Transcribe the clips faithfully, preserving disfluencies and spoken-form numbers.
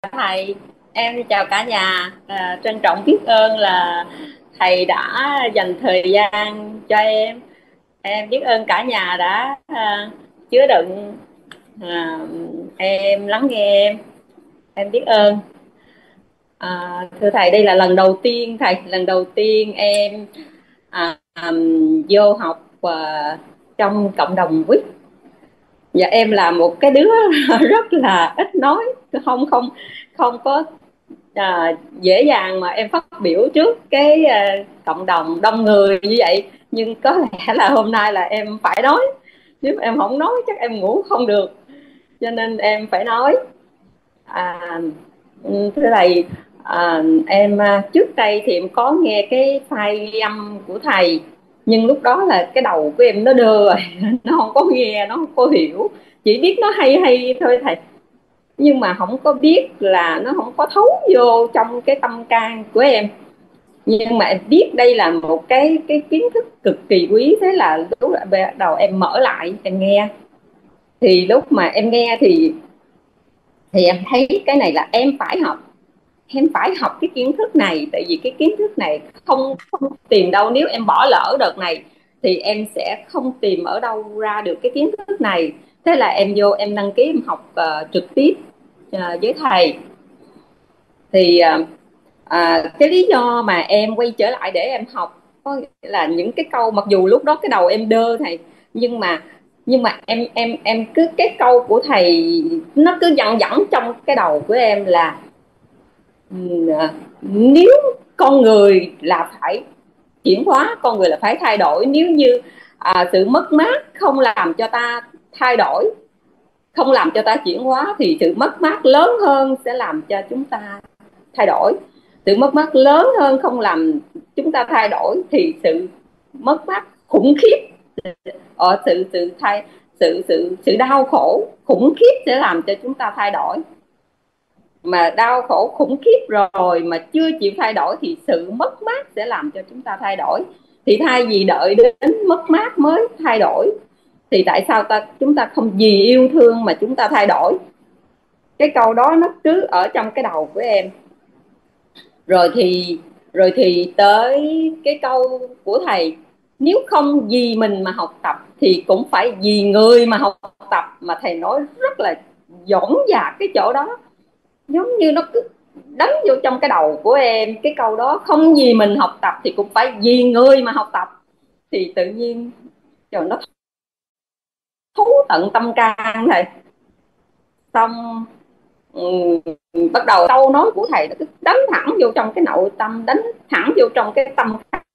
Thầy, em chào cả nhà. À, trân trọng biết ơn là thầy đã dành thời gian cho em. Em biết ơn cả nhà đã à, chứa đựng à, em, lắng nghe em. Em biết ơn. À, thưa thầy, đây là lần đầu tiên thầy, lần đầu tiên em à, à, vô học à, trong cộng đồng quýt. Và em là một cái đứa rất là ít nói, không không không có à, dễ dàng mà em phát biểu trước cái à, cộng đồng đông người như vậy. Nhưng có lẽ là hôm nay là em phải nói, nếu em không nói chắc em ngủ không được, cho nên em phải nói. à, Thưa thầy, à, em à, trước đây thì em có nghe cái file ghi âm của thầy, nhưng lúc đó là cái đầu của em nó đơ rồi nó không có nghe, nó không có hiểu, chỉ biết nó hay hay thôi thầy, nhưng mà không có biết là nó không có thấu vô trong cái tâm can của em. Nhưng mà em biết đây là một cái cái kiến thức cực kỳ quý, thế là lúc bắt đầu em mở lại em nghe. Thì lúc mà em nghe thì thì em thấy cái này là em phải học, em phải học cái kiến thức này, tại vì cái kiến thức này không không tìm đâu, nếu em bỏ lỡ đợt này thì em sẽ không tìm ở đâu ra được cái kiến thức này. Thế là em vô em đăng ký em học uh, trực tiếp uh, với thầy. Thì uh, à, cái lý do mà em quay trở lại để em học có nghĩa là những cái câu, mặc dù lúc đó cái đầu em đơ thầy, nhưng mà nhưng mà em em em cứ cái câu của thầy nó cứ dần dẫm trong cái đầu của em là nếu con người là phải chuyển hóa, con người là phải thay đổi. Nếu như à, sự mất mát không làm cho ta thay đổi, không làm cho ta chuyển hóa, thì sự mất mát lớn hơn sẽ làm cho chúng ta thay đổi. Sự mất mát lớn hơn không làm chúng ta thay đổi thì sự mất mát khủng khiếp, ở sự sự thay sự sự sự đau khổ khủng khiếp sẽ làm cho chúng ta thay đổi. Mà đau khổ khủng khiếp rồi mà chưa chịu thay đổi thì sự mất mát sẽ làm cho chúng ta thay đổi. Thì thay vì đợi đến mất mát mới thay đổi, thì tại sao ta chúng ta không vì yêu thương mà chúng ta thay đổi? Cái câu đó nó cứ ở trong cái đầu của em. Rồi thì rồi thì tới cái câu của thầy, nếu không vì mình mà học tập thì cũng phải vì người mà học tập. Mà thầy nói rất là dõng dạc cái chỗ đó, giống như nó cứ đánh vô trong cái đầu của em cái câu đó, không vì mình học tập thì cũng phải vì người mà học tập. Thì tự nhiên trời, nó thấu tận tâm can thầy. Xong ừ, bắt đầu câu nói của thầy nó cứ đánh thẳng vô trong cái nội tâm, đánh thẳng vô trong cái tâm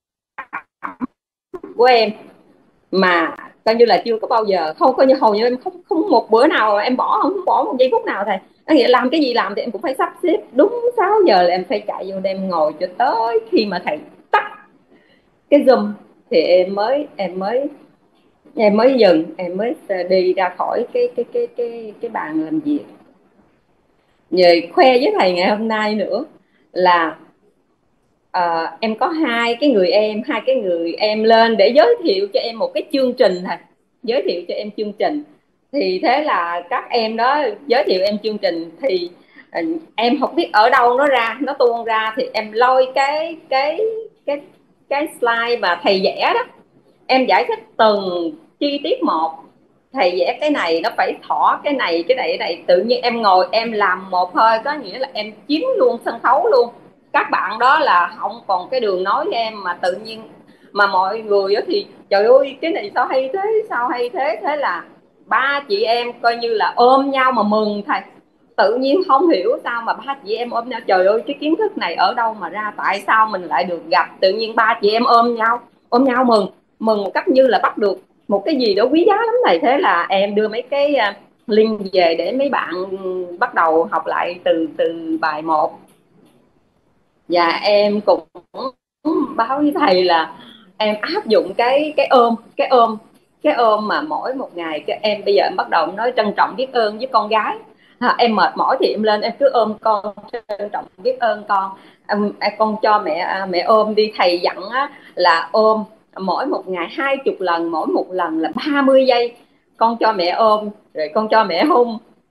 của em, mà coi như là chưa có bao giờ, không có như hầu như em không không một bữa nào em bỏ, không bỏ một giây phút nào thầy. Có nghĩa làm cái gì làm thì em cũng phải sắp xếp đúng sáu giờ là em phải chạy vô đem ngồi cho tới khi mà thầy tắt cái Zoom thì em mới em mới em mới dừng, em mới đi ra khỏi cái cái cái cái cái bàn làm việc. Về khoe với thầy ngày hôm nay nữa là à, em có hai cái người em hai cái người em lên để giới thiệu cho em một cái chương trình thầy, giới thiệu cho em chương trình. Thì thế là các em đó giới thiệu em chương trình thì ừ, em không biết ở đâu nó ra, nó tuôn ra, thì em lôi cái cái cái cái slide mà thầy vẽ đó, em giải thích từng chi tiết một. Thầy vẽ cái này nó phải thỏ cái này cái này cái này, tự nhiên em ngồi em làm một hơi, có nghĩa là em chiếm luôn sân khấu luôn. Các bạn đó là không còn cái đường nói với em, mà tự nhiên mà mọi người đó thì trời ơi cái này sao hay thế, sao hay thế. Thế là ba chị em coi như là ôm nhau mà mừng thầy. Tự nhiên không hiểu sao mà ba chị em ôm nhau, trời ơi cái kiến thức này ở đâu mà ra, tại sao mình lại được gặp. Tự nhiên ba chị em ôm nhau ôm nhau mừng, mừng một cách như là bắt được một cái gì đó quý giá lắm này. Thế là em đưa mấy cái à, link về để mấy bạn bắt đầu học lại từ từ bài một. Và em cũng báo với thầy là em áp dụng cái cái ôm cái ôm cái ôm mà mỗi một ngày cái em bây giờ em bắt đầu nói trân trọng biết ơn với con gái. À, em mệt mỏi thì em lên em cứ ôm con, trân trọng biết ơn con. Em, con cho mẹ à, mẹ ôm đi. Thầy dặn á, là ôm mỗi một ngày hai chục lần, mỗi một lần là ba mươi giây. Con cho mẹ ôm, rồi con cho mẹ hôn,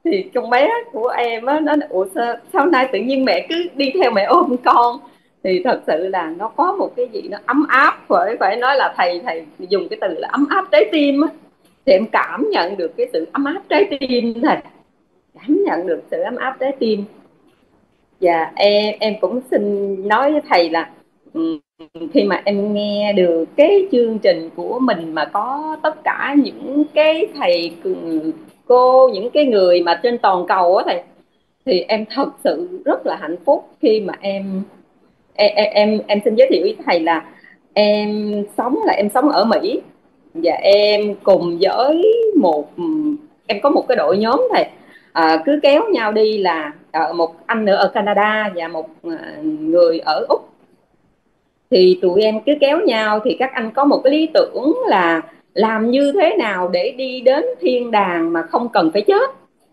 Thì con bé của em á nó nói, ủa sao, sao nay tự nhiên mẹ cứ đi theo mẹ ôm con. Thì thật sự là nó có một cái gì nó ấm áp, phải phải nói là thầy thầy dùng cái từ là ấm áp trái tim á. Thì em cảm nhận được cái sự ấm áp trái tim thầy, cảm nhận được sự ấm áp trái tim. Và em em cũng xin nói với thầy là ừ, khi mà em nghe được cái chương trình của mình mà có tất cả những cái thầy cô, những cái người mà trên toàn cầu á thầy, thì em thật sự rất là hạnh phúc khi mà em em em em, em xin giới thiệu với thầy là em sống là em sống ở Mỹ, và em cùng với một em có một cái đội nhóm thầy, à, cứ kéo nhau đi là à, một anh nữa ở Canada và một à, người ở Úc. Thì tụi em cứ kéo nhau, thì các anh có một cái lý tưởng là làm như thế nào để đi đến thiên đàng mà không cần phải chết.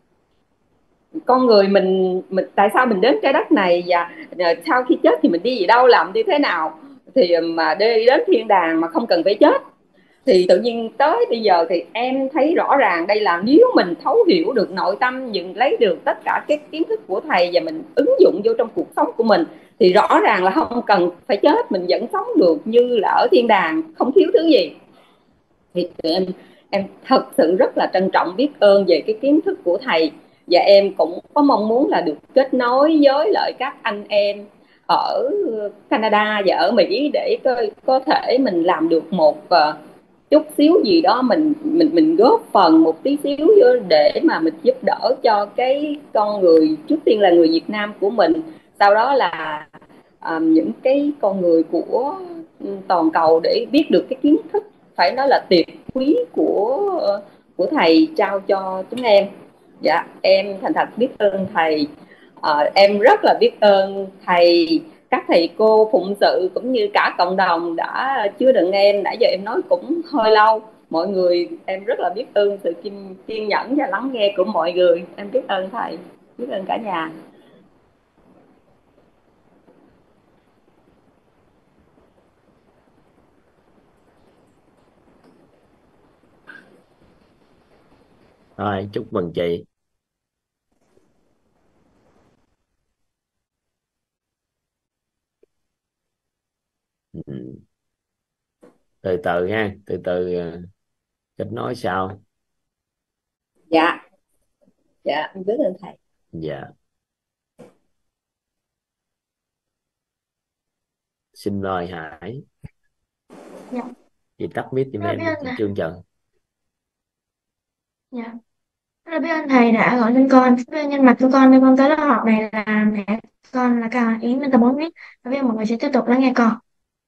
Con người mình, mình tại sao mình đến trái đất này, và à, sau khi chết thì mình đi gì đâu, làm như thế nào thì mà đi đến thiên đàng mà không cần phải chết. Thì tự nhiên tới bây giờ thì em thấy rõ ràng đây là nếu mình thấu hiểu được nội tâm, nhận lấy được tất cả các kiến thức của thầy và mình ứng dụng vô trong cuộc sống của mình, thì rõ ràng là không cần phải chết, mình vẫn sống được như là ở thiên đàng, không thiếu thứ gì. Thì em em thật sự rất là trân trọng, biết ơn về cái kiến thức của thầy, và em cũng có mong muốn là được kết nối với lại các anh em ở Canada và ở Mỹ để có, có thể mình làm được một uh, chút xíu gì đó, mình mình mình góp phần một tí xíu để mà mình giúp đỡ cho cái con người, trước tiên là người Việt Nam của mình, sau đó là um, những cái con người của toàn cầu để biết được cái kiến thức phải nói là tuyệt quý của của thầy trao cho chúng em. Dạ em thành thật biết ơn thầy. À, em rất là biết ơn thầy, các thầy cô phụng sự cũng như cả cộng đồng đã chứa đựng em. Nãy giờ em nói cũng hơi lâu, mọi người em rất là biết ơn sự kiên, kiên nhẫn và lắng nghe của mọi người. Em biết ơn thầy, biết ơn cả nhà. Rồi, chúc mừng chị. Ừ. Từ từ ha, từ từ ờ, kết nối sau. Dạ, dạ em biết ơn thầy. Dạ, xin mời Hải. Dạ, Chị tắt mic giùm rất là em biết đi, ơn chị thầy. Trương Trần. Dạ, rất là biết ơn thầy đã gọi tên con. Với nhân mặt của con nên con tới lớp học này là mẹ con là Cao Ý Minh Tâm Bốn biết. Và bây giờ mọi người sẽ tiếp tục lắng nghe con.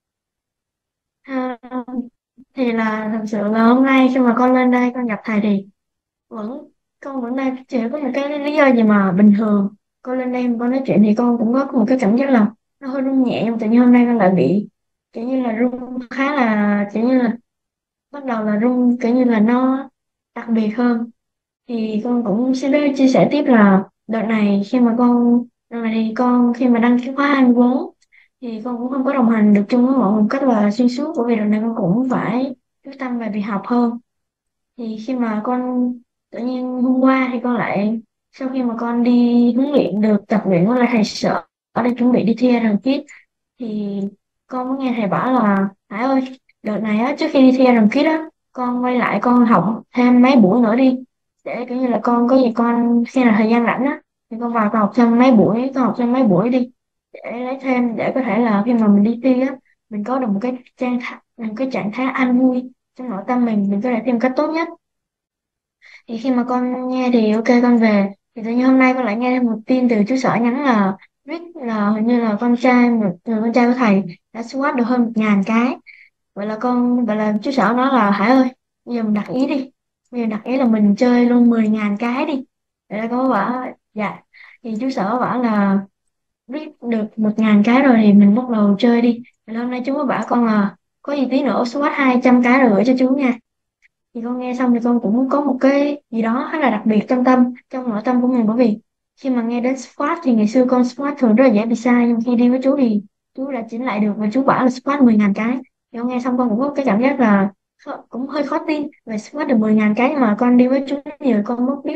À, thì là thật sự là hôm nay khi mà con lên đây con gặp thầy thì vẫn con vẫn đang chỉ có một cái lý do gì mà bình thường con lên đây mà con nói chuyện thì con cũng có một cái cảm giác là nó hơi run nhẹ, nhưng mà tự nhiên hôm nay con lại bị kiểu như là run khá là kiểu như là bắt đầu là run kiểu như là nó đặc biệt hơn. Thì con cũng xin biết chia sẻ tiếp là đợt này khi mà con đợt này thì con khi mà đăng ký khóa hai mươi bốn thì con cũng không có đồng hành được chung với mọi người một cách là xuyên suốt, bởi vì đợt này con cũng phải quyết tâm về việc học hơn. Thì khi mà con tự nhiên hôm qua thì con lại sau khi mà con đi huấn luyện được tập luyện với lại thầy sở ở đây chuẩn bị đi thi Ironman, thì con mới nghe thầy bảo là Hải ơi, đợt này á trước khi đi thi Ironman á con quay lại con học thêm mấy buổi nữa đi, để kiểu như là con có gì con khi nào thời gian rảnh á thì con vào con học thêm mấy buổi, con học thêm mấy buổi đi để lấy thêm, để có thể là khi mà mình đi thi á mình có được một cái trạng thái một cái trạng thái an vui trong nội tâm mình mình có thể thêm cách tốt nhất. Thì khi mà con nghe thì ok con về, thì tự nhiên hôm nay con lại nghe thêm một tin từ chú sở nhắn là Rick là hình như là con trai một người con trai của thầy đã squat được hơn một ngàn cái. Vậy là con vậy là chú sở nói là Hải ơi, bây giờ mình đặt ý đi, bây giờ đặt ý là mình chơi luôn mười ngàn cái đi. Vậy là con có bảo dạ, thì chú sở bảo là biết được một ngàn cái rồi thì mình bắt đầu chơi đi. Vậy là hôm nay chú có bảo con là có gì tí nữa squat hai trăm cái rồi gửi cho chú nha. Thì con nghe xong thì con cũng có một cái gì đó khá là đặc biệt trong tâm trong nội tâm của mình, bởi vì khi mà nghe đến squat thì ngày xưa con squat thường rất là dễ bị sai, nhưng khi đi với chú thì chú đã chỉnh lại được và chú bảo là squat mười ngàn cái. Thì con nghe xong con cũng có cái cảm giác là khó- cũng hơi khó tin về squat được mười ngàn cái, nhưng mà con đi với chú nhiều con mới biết là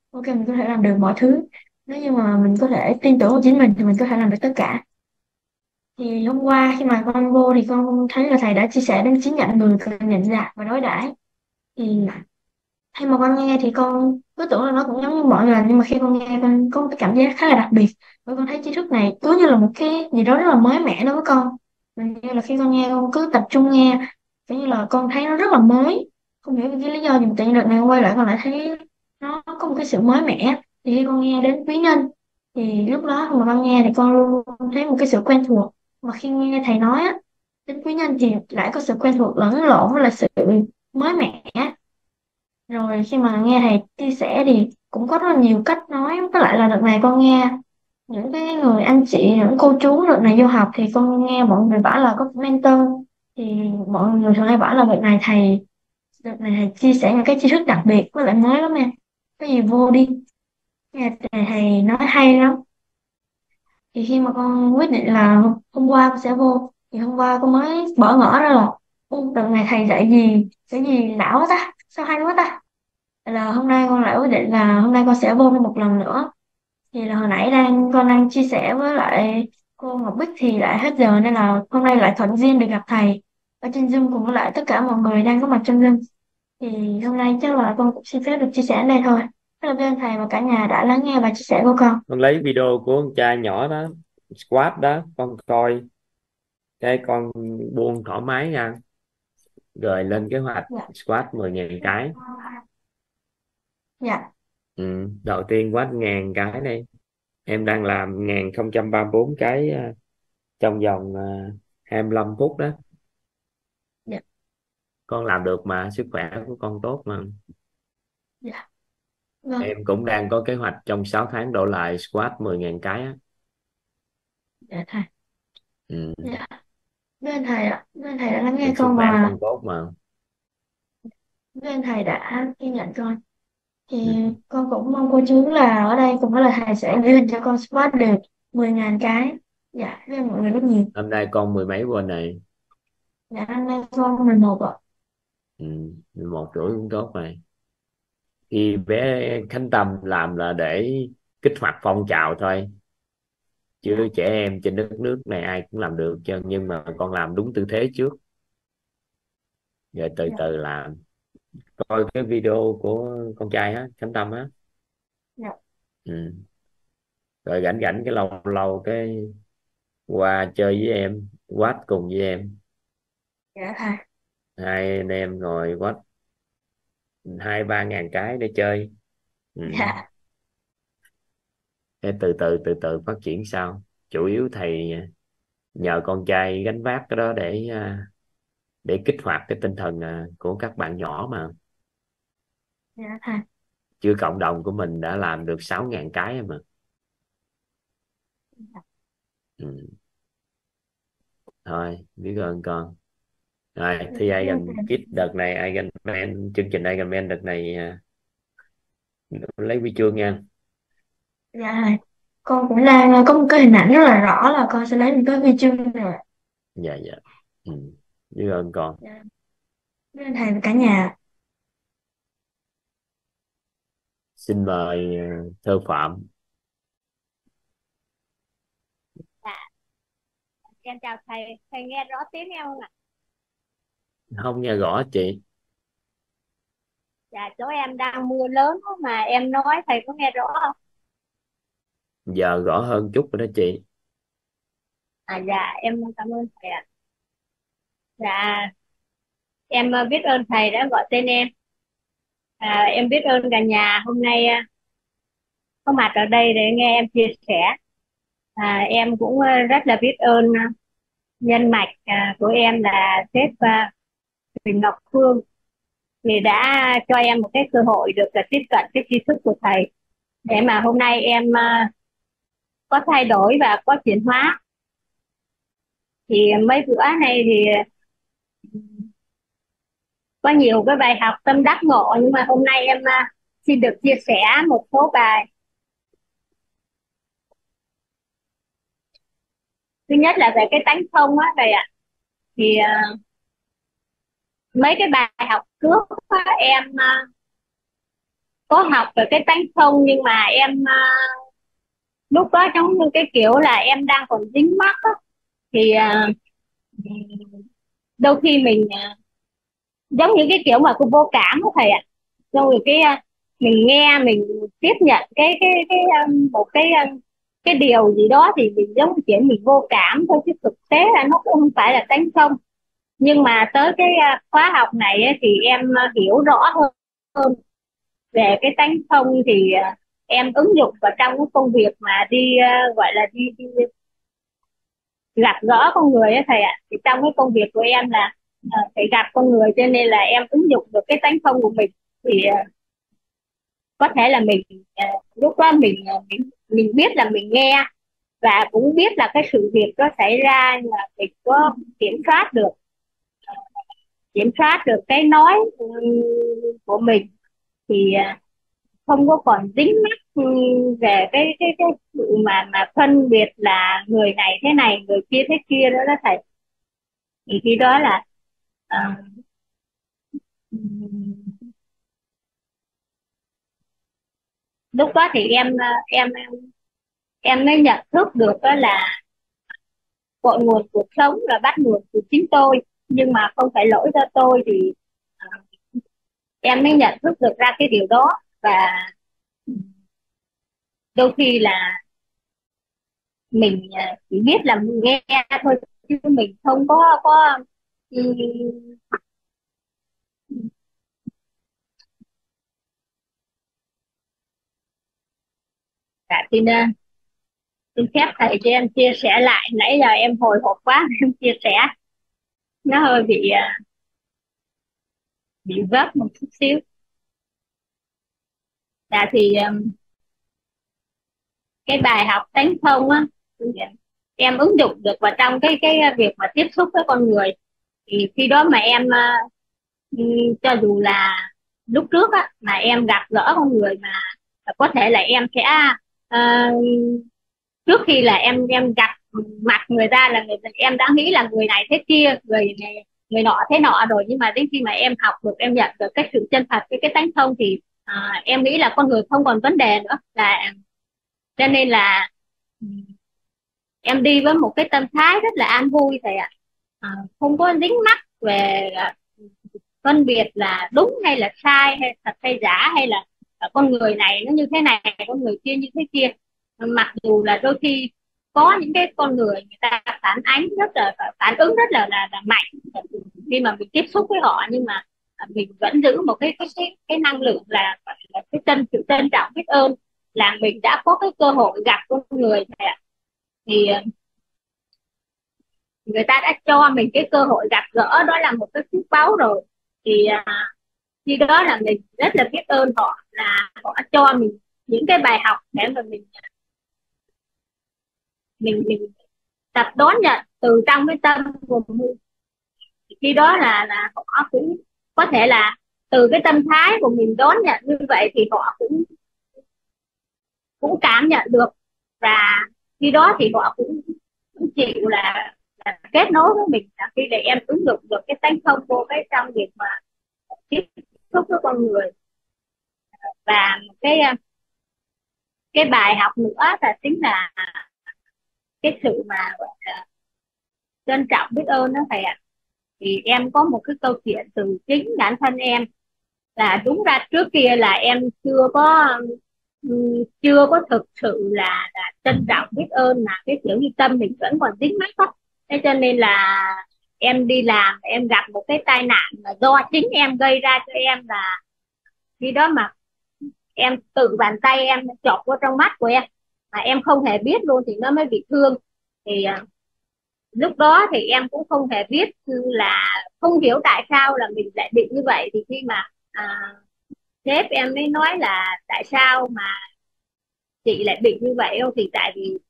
ok mình có thể làm được mọi thứ. Nếu như mà mình có thể tin tưởng vào chính mình thì mình có thể làm được tất cả. Thì hôm qua khi mà con vô thì con thấy là thầy đã chia sẻ đến chín nhận người cần nhận dạng và đối đãi. Thì khi mà con nghe thì con cứ tưởng là nó cũng giống như mọi lần, nhưng mà khi con nghe con có một cái cảm giác khá là đặc biệt, bởi con thấy tri thức này cứ như là một cái gì đó rất là mới mẻ đối với con. Mình như là khi con nghe con cứ tập trung nghe, kiểu như là con thấy nó rất là mới, không hiểu vì cái lý do gì mà tự nhiên đợt này con quay lại con lại thấy nó có một cái sự mới mẻ. Thì khi con nghe đến quý nhân thì lúc đó khi mà con nghe thì con luôn luôn thấy một cái sự quen thuộc, mà khi nghe thầy nói á đến quý nhân thì lại có sự quen thuộc lẫn lộn với là sự mới mẻ. Rồi khi mà nghe thầy chia sẻ thì cũng có rất là nhiều cách nói, với lại là đợt này con nghe những cái người anh chị, những cô chú đợt này vô học thì con nghe mọi người bảo là có mentor, thì mọi người thường hay bảo là đợt này thầy đợt này thầy chia sẻ những cái tri thức đặc biệt với lại mới lắm em, cái gì vô đi, nghe thầy, thầy nói hay lắm. Thì khi mà con quyết định là hôm qua con sẽ vô thì hôm qua con mới bỏ ngỏ ra là "Ô, đợt này thầy dạy gì cái gì lão quá ta, sao hay quá ta". Là hôm nay con lại quyết định là hôm nay con sẽ vô thêm một lần nữa. Thì là hồi nãy đang con đang chia sẻ với lại cô Ngọc Bích thì lại hết giờ, nên là hôm nay lại thuận duyên được gặp thầy ở trên Zoom cùng với lại tất cả mọi người đang có mặt trong Zoom. Thì hôm nay chắc là con cũng xin phép được chia sẻ ở đây thôi. Rất là biết ơn thầy và cả nhà đã lắng nghe và chia sẻ của con. Con lấy video của con trai nhỏ đó, squat đó, con coi cái con buông thoải mái nha, rồi lên kế hoạch Dạ. squat mười ngàn cái. Dạ. Ừ. Đầu tiên quát ngàn cái đây, em đang làm ngàn không trăm ba mươi bốn cái à, trong vòng à, hai mươi lăm phút đó. Dạ. Con làm được mà, sức khỏe của con tốt mà. Dạ. Vâng. Em cũng đang có kế hoạch trong sáu tháng đổ lại squat mười ngàn cái á. Dạ thầy. Ừ. Dạ. Biết ơn thầy ạ. Biết ơn thầy đã lắng Thì nghe sức con khỏe và con tốt mà. biết ơn thầy đã ghi nhận con. Thì Ừ. con cũng mong cô chú là ở đây cùng với là thầy sẽ ghi hình cho con squat được mười ngàn cái. Dạ, biết ơn mọi người rất nhiều. Hôm nay con mười mấy quên này. Dạ, năm nay con mười một ạ. Ừ. mười một tuổi cũng tốt rồi. Thì bé Khánh Tâm làm là để kích hoạt phong trào thôi, chứ Dạ. trẻ em trên đất nước này ai cũng làm được chứ, nhưng mà con làm đúng tư thế trước rồi từ Dạ. từ làm. Coi cái video của con trai á, Khánh Tâm á. Dạ. Ừ. Rồi rảnh rảnh cái lâu lâu cái qua chơi với em, quát cùng với em, Dạ thầy. hai anh em ngồi quát hai ba ngàn cái để chơi. Ừ. Dạ. Để từ từ từ từ phát triển sau. Chủ yếu thầy nhờ con trai gánh vác cái đó để à, để kích hoạt cái tinh thần à, của các bạn nhỏ mà. Dạ thầy. Chứ cộng đồng của mình đã làm được sáu ngàn cái mà. Ừ. Thôi biết ơn con. Rồi Dạ, thi biết ơn Iron thầy. Kid đợt này, Iron Man, chương trình Iron Man đợt này à, lấy huy chương nha. Dạ thầy. Con cũng đang ờ, có một cái hình ảnh rất là rõ là con sẽ lấy một cái huy chương rồi. Dạ dạ. Ừ. Biết ơn con. Dạ. Biết ơn thầy và cả nhà. Xin mời à, Thơ Phạm. Dạ, em chào thầy, thầy nghe rõ tiếng em không ạ? Không nghe rõ chị. Dạ, chỗ em đang mưa lớn quá mà em nói thầy có nghe rõ không? Giờ rõ hơn chút rồi đó chị. À dạ, em cảm ơn thầy ạ. Dạ, em ờ, biết ơn thầy đã gọi tên em. À, em biết ơn cả nhà hôm nay à, có mặt ở đây để nghe em chia sẻ. À, em cũng ờ, rất là biết ơn à, nhân mạch à, của em là sếp à, Huỳnh Ngọc Phương vì đã cho em một cái cơ hội được à, tiếp cận cái tri thức của thầy để mà hôm nay em à, có thay đổi và có chuyển hóa. Thì mấy bữa nay thì có nhiều cái bài học tâm đắc ngộ, nhưng mà hôm nay em à, xin được chia sẻ một số bài. Thứ nhất là về cái tánh không á thầy ạ. Thì à, mấy cái bài học trước á, em à, có học về cái tánh không, nhưng mà em à, lúc đó giống như cái kiểu là em đang còn dính mắc á, thì à, đôi khi mình à, giống như cái kiểu mà cô vô cảm đó thầy ạ. Rồi cái à, mình nghe mình tiếp nhận cái cái cái um, một cái um, cái điều gì đó thì mình giống như kiểu mình vô cảm thôi, chứ thực tế là nó cũng không phải là tánh không. Nhưng mà tới cái à, khóa học này ấy, thì em à, hiểu rõ hơn hơn về cái tánh không, thì à, em ứng dụng vào trong cái công việc mà đi à, gọi là đi, đi gặp gỡ con người ấy thầy ạ. Thì trong cái công việc của em là à, phải gặp con người, cho nên là em ứng dụng được cái tánh không của mình. Thì à, có thể là mình à, lúc đó mình à, mình mình biết là mình nghe, và cũng biết là cái sự việc đó xảy ra, nhưng mà mình có kiểm soát được kiểm soát được cái nói ừ, của mình, thì à, không có còn dính mắc ừ, về cái cái cái sự mà mà phân biệt là người này thế này người kia thế kia đó đó thầy. Thì khi đó là à, ừm, lúc đó thì em à, em em em mới nhận thức được đó là cội nguồn cuộc sống là bắt nguồn từ chính tôi, nhưng mà không phải lỗi do tôi. Thì à, em mới nhận thức được ra cái điều đó. Và đôi khi là mình à, chỉ biết là mình nghe thôi, chứ mình không có có ừm, dạ, xin à, xin phép thầy cho em chia sẻ lại. Nãy giờ em hồi hộp quá em chia sẻ nó hơi bị à, bị vấp một chút xíu. Dạ thì um, cái bài học tánh không á, em ứng dụng được vào trong cái cái việc mà tiếp xúc với con người. Thì khi đó mà em uh, cho dù là lúc trước á mà em gặp gỡ con người mà có thể là em sẽ uh, trước khi là em em gặp mặt người ta là người, em đã nghĩ là người này thế kia, người này người nọ thế nọ rồi. Nhưng mà đến khi mà em học được, em nhận được cái sự chân thật, cái cái tánh không, thì à, em nghĩ là con người không còn vấn đề nữa. Là cho nên là ừ, em đi với một cái tâm thái rất là an vui thầy ạ. À, không có dính mắc về à, phân biệt là đúng hay là sai, hay thật hay giả, hay là à, con người này nó như thế này, con người kia như thế kia. Mặc dù là đôi khi có những cái con người người ta phản ánh rất là phản ứng rất là là, là mạnh khi mà mình tiếp xúc với họ, nhưng mà à, mình vẫn giữ một cái cái cái, cái năng lượng là, là cái trân sự trân trọng biết ơn, là mình đã có cái cơ hội gặp con người này. Thì à, người ta đã cho mình cái cơ hội gặp gỡ, đó là một cái phước báu rồi. Thì à, khi đó là mình rất là biết ơn họ, là họ cho mình những cái bài học để mà mình mình mình tập đón nhận từ trong cái tâm của mình. Khi đó là là họ cũng có thể là từ cái tâm thái của mình đón nhận như vậy, thì họ cũng cũng cảm nhận được, và khi đó thì họ cũng, cũng chịu là, là kết nối với mình. Là khi để em ứng dụng được cái tánh không vô cái trong việc mà tiếp xúc với con người. Và cái cái bài học nữa là chính là cái sự mà gọi là trân trọng biết ơn đó thầy ạ. Thì em có một cái câu chuyện từ chính bản thân em, là đúng ra trước kia là em chưa có ừm, chưa có thực sự là, là trân trọng biết ơn, mà cái kiểu như tâm mình vẫn còn dính mắc đó. Thế cho nên là em đi làm em gặp một cái tai nạn mà do chính em gây ra cho em, là khi đó mà em tự bàn tay em chọc vào trong mắt của em mà em không hề biết luôn, thì nó mới bị thương. Thì à, lúc đó thì em cũng không hề biết, là không hiểu tại sao là mình lại bị như vậy. Thì khi mà à, sếp em mới nói là tại sao mà chị lại bị như vậy không, thì tại vì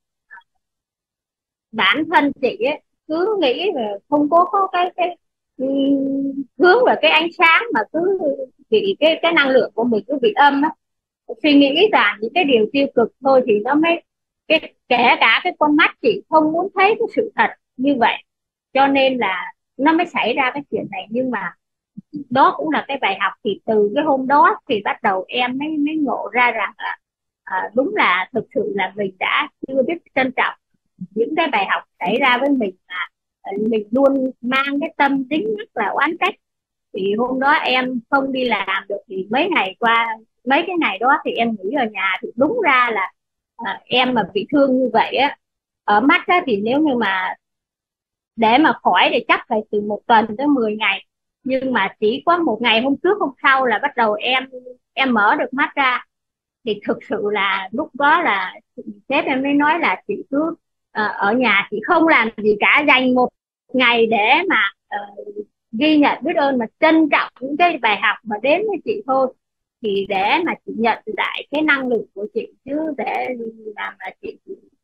bản thân chị ấy cứ nghĩ là không có có cái cái um, hướng về cái ánh sáng, mà cứ bị cái cái năng lượng của mình cứ bị âm á, suy nghĩ rằng những cái điều tiêu cực thôi, thì nó mới cái kể cả cái con mắt chị không muốn thấy cái sự thật như vậy, cho nên là nó mới xảy ra cái chuyện này. Nhưng mà đó cũng là cái bài học. Thì từ cái hôm đó thì bắt đầu em mới mới ngộ ra rằng là à, đúng là thực sự là mình đã chưa biết trân trọng những cái bài học xảy ra với mình, mà à, mình luôn mang cái tâm dính mắc là oán trách. Thì hôm đó em không đi làm được, thì mấy ngày qua, mấy cái ngày đó thì em nghỉ ở nhà, thì đúng ra là à, em mà bị thương như vậy á, ở mắt á, thì nếu như mà để mà khỏi thì chắc phải từ một tuần tới mười ngày. Nhưng mà chỉ có một ngày, hôm trước hôm sau là bắt đầu em em mở được mắt ra. Thì thực sự là lúc đó là sếp em mới nói là chị cứ ờ, ở nhà chị không làm gì cả, dành một ngày để mà ờ, ghi nhận biết ơn mà trân trọng những cái bài học mà đến với chị thôi. Thì để mà chị nhận lại cái năng lực của chị, chứ để làm mà chị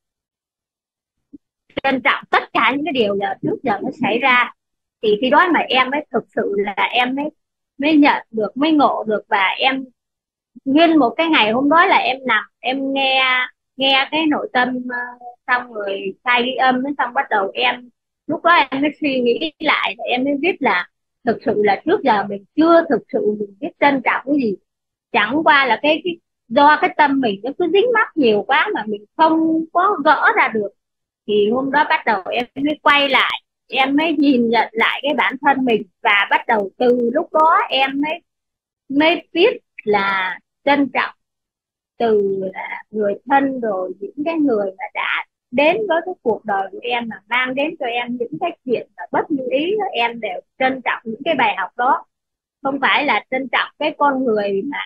trân trọng tất cả những cái điều giờ trước giờ nó xảy ra. Thì khi đó mà em mới thực sự là em mới mới nhận được, mới ngộ được. Và em nguyên một cái ngày hôm đó là em nằm em nghe nghe cái nội tâm, ờ, xong rồi sai ghi âm, xong bắt đầu em lúc đó em mới suy nghĩ lại, và em mới biết là thực sự là trước giờ mình chưa thực sự mình biết trân trọng cái gì. Chẳng qua là cái, cái do cái tâm mình nó cứ dính mắc nhiều quá mà mình không có gỡ ra được. Thì hôm đó bắt đầu em mới quay lại, em mới nhìn nhận lại cái bản thân mình, và bắt đầu từ lúc đó em mới mới biết là trân trọng từ là người thân, rồi những cái người mà đã đến với cái cuộc đời của em, mà mang đến cho em những cái chuyện mà bất như ý đó, em đều trân trọng những cái bài học đó. Không phải là trân trọng cái con người mà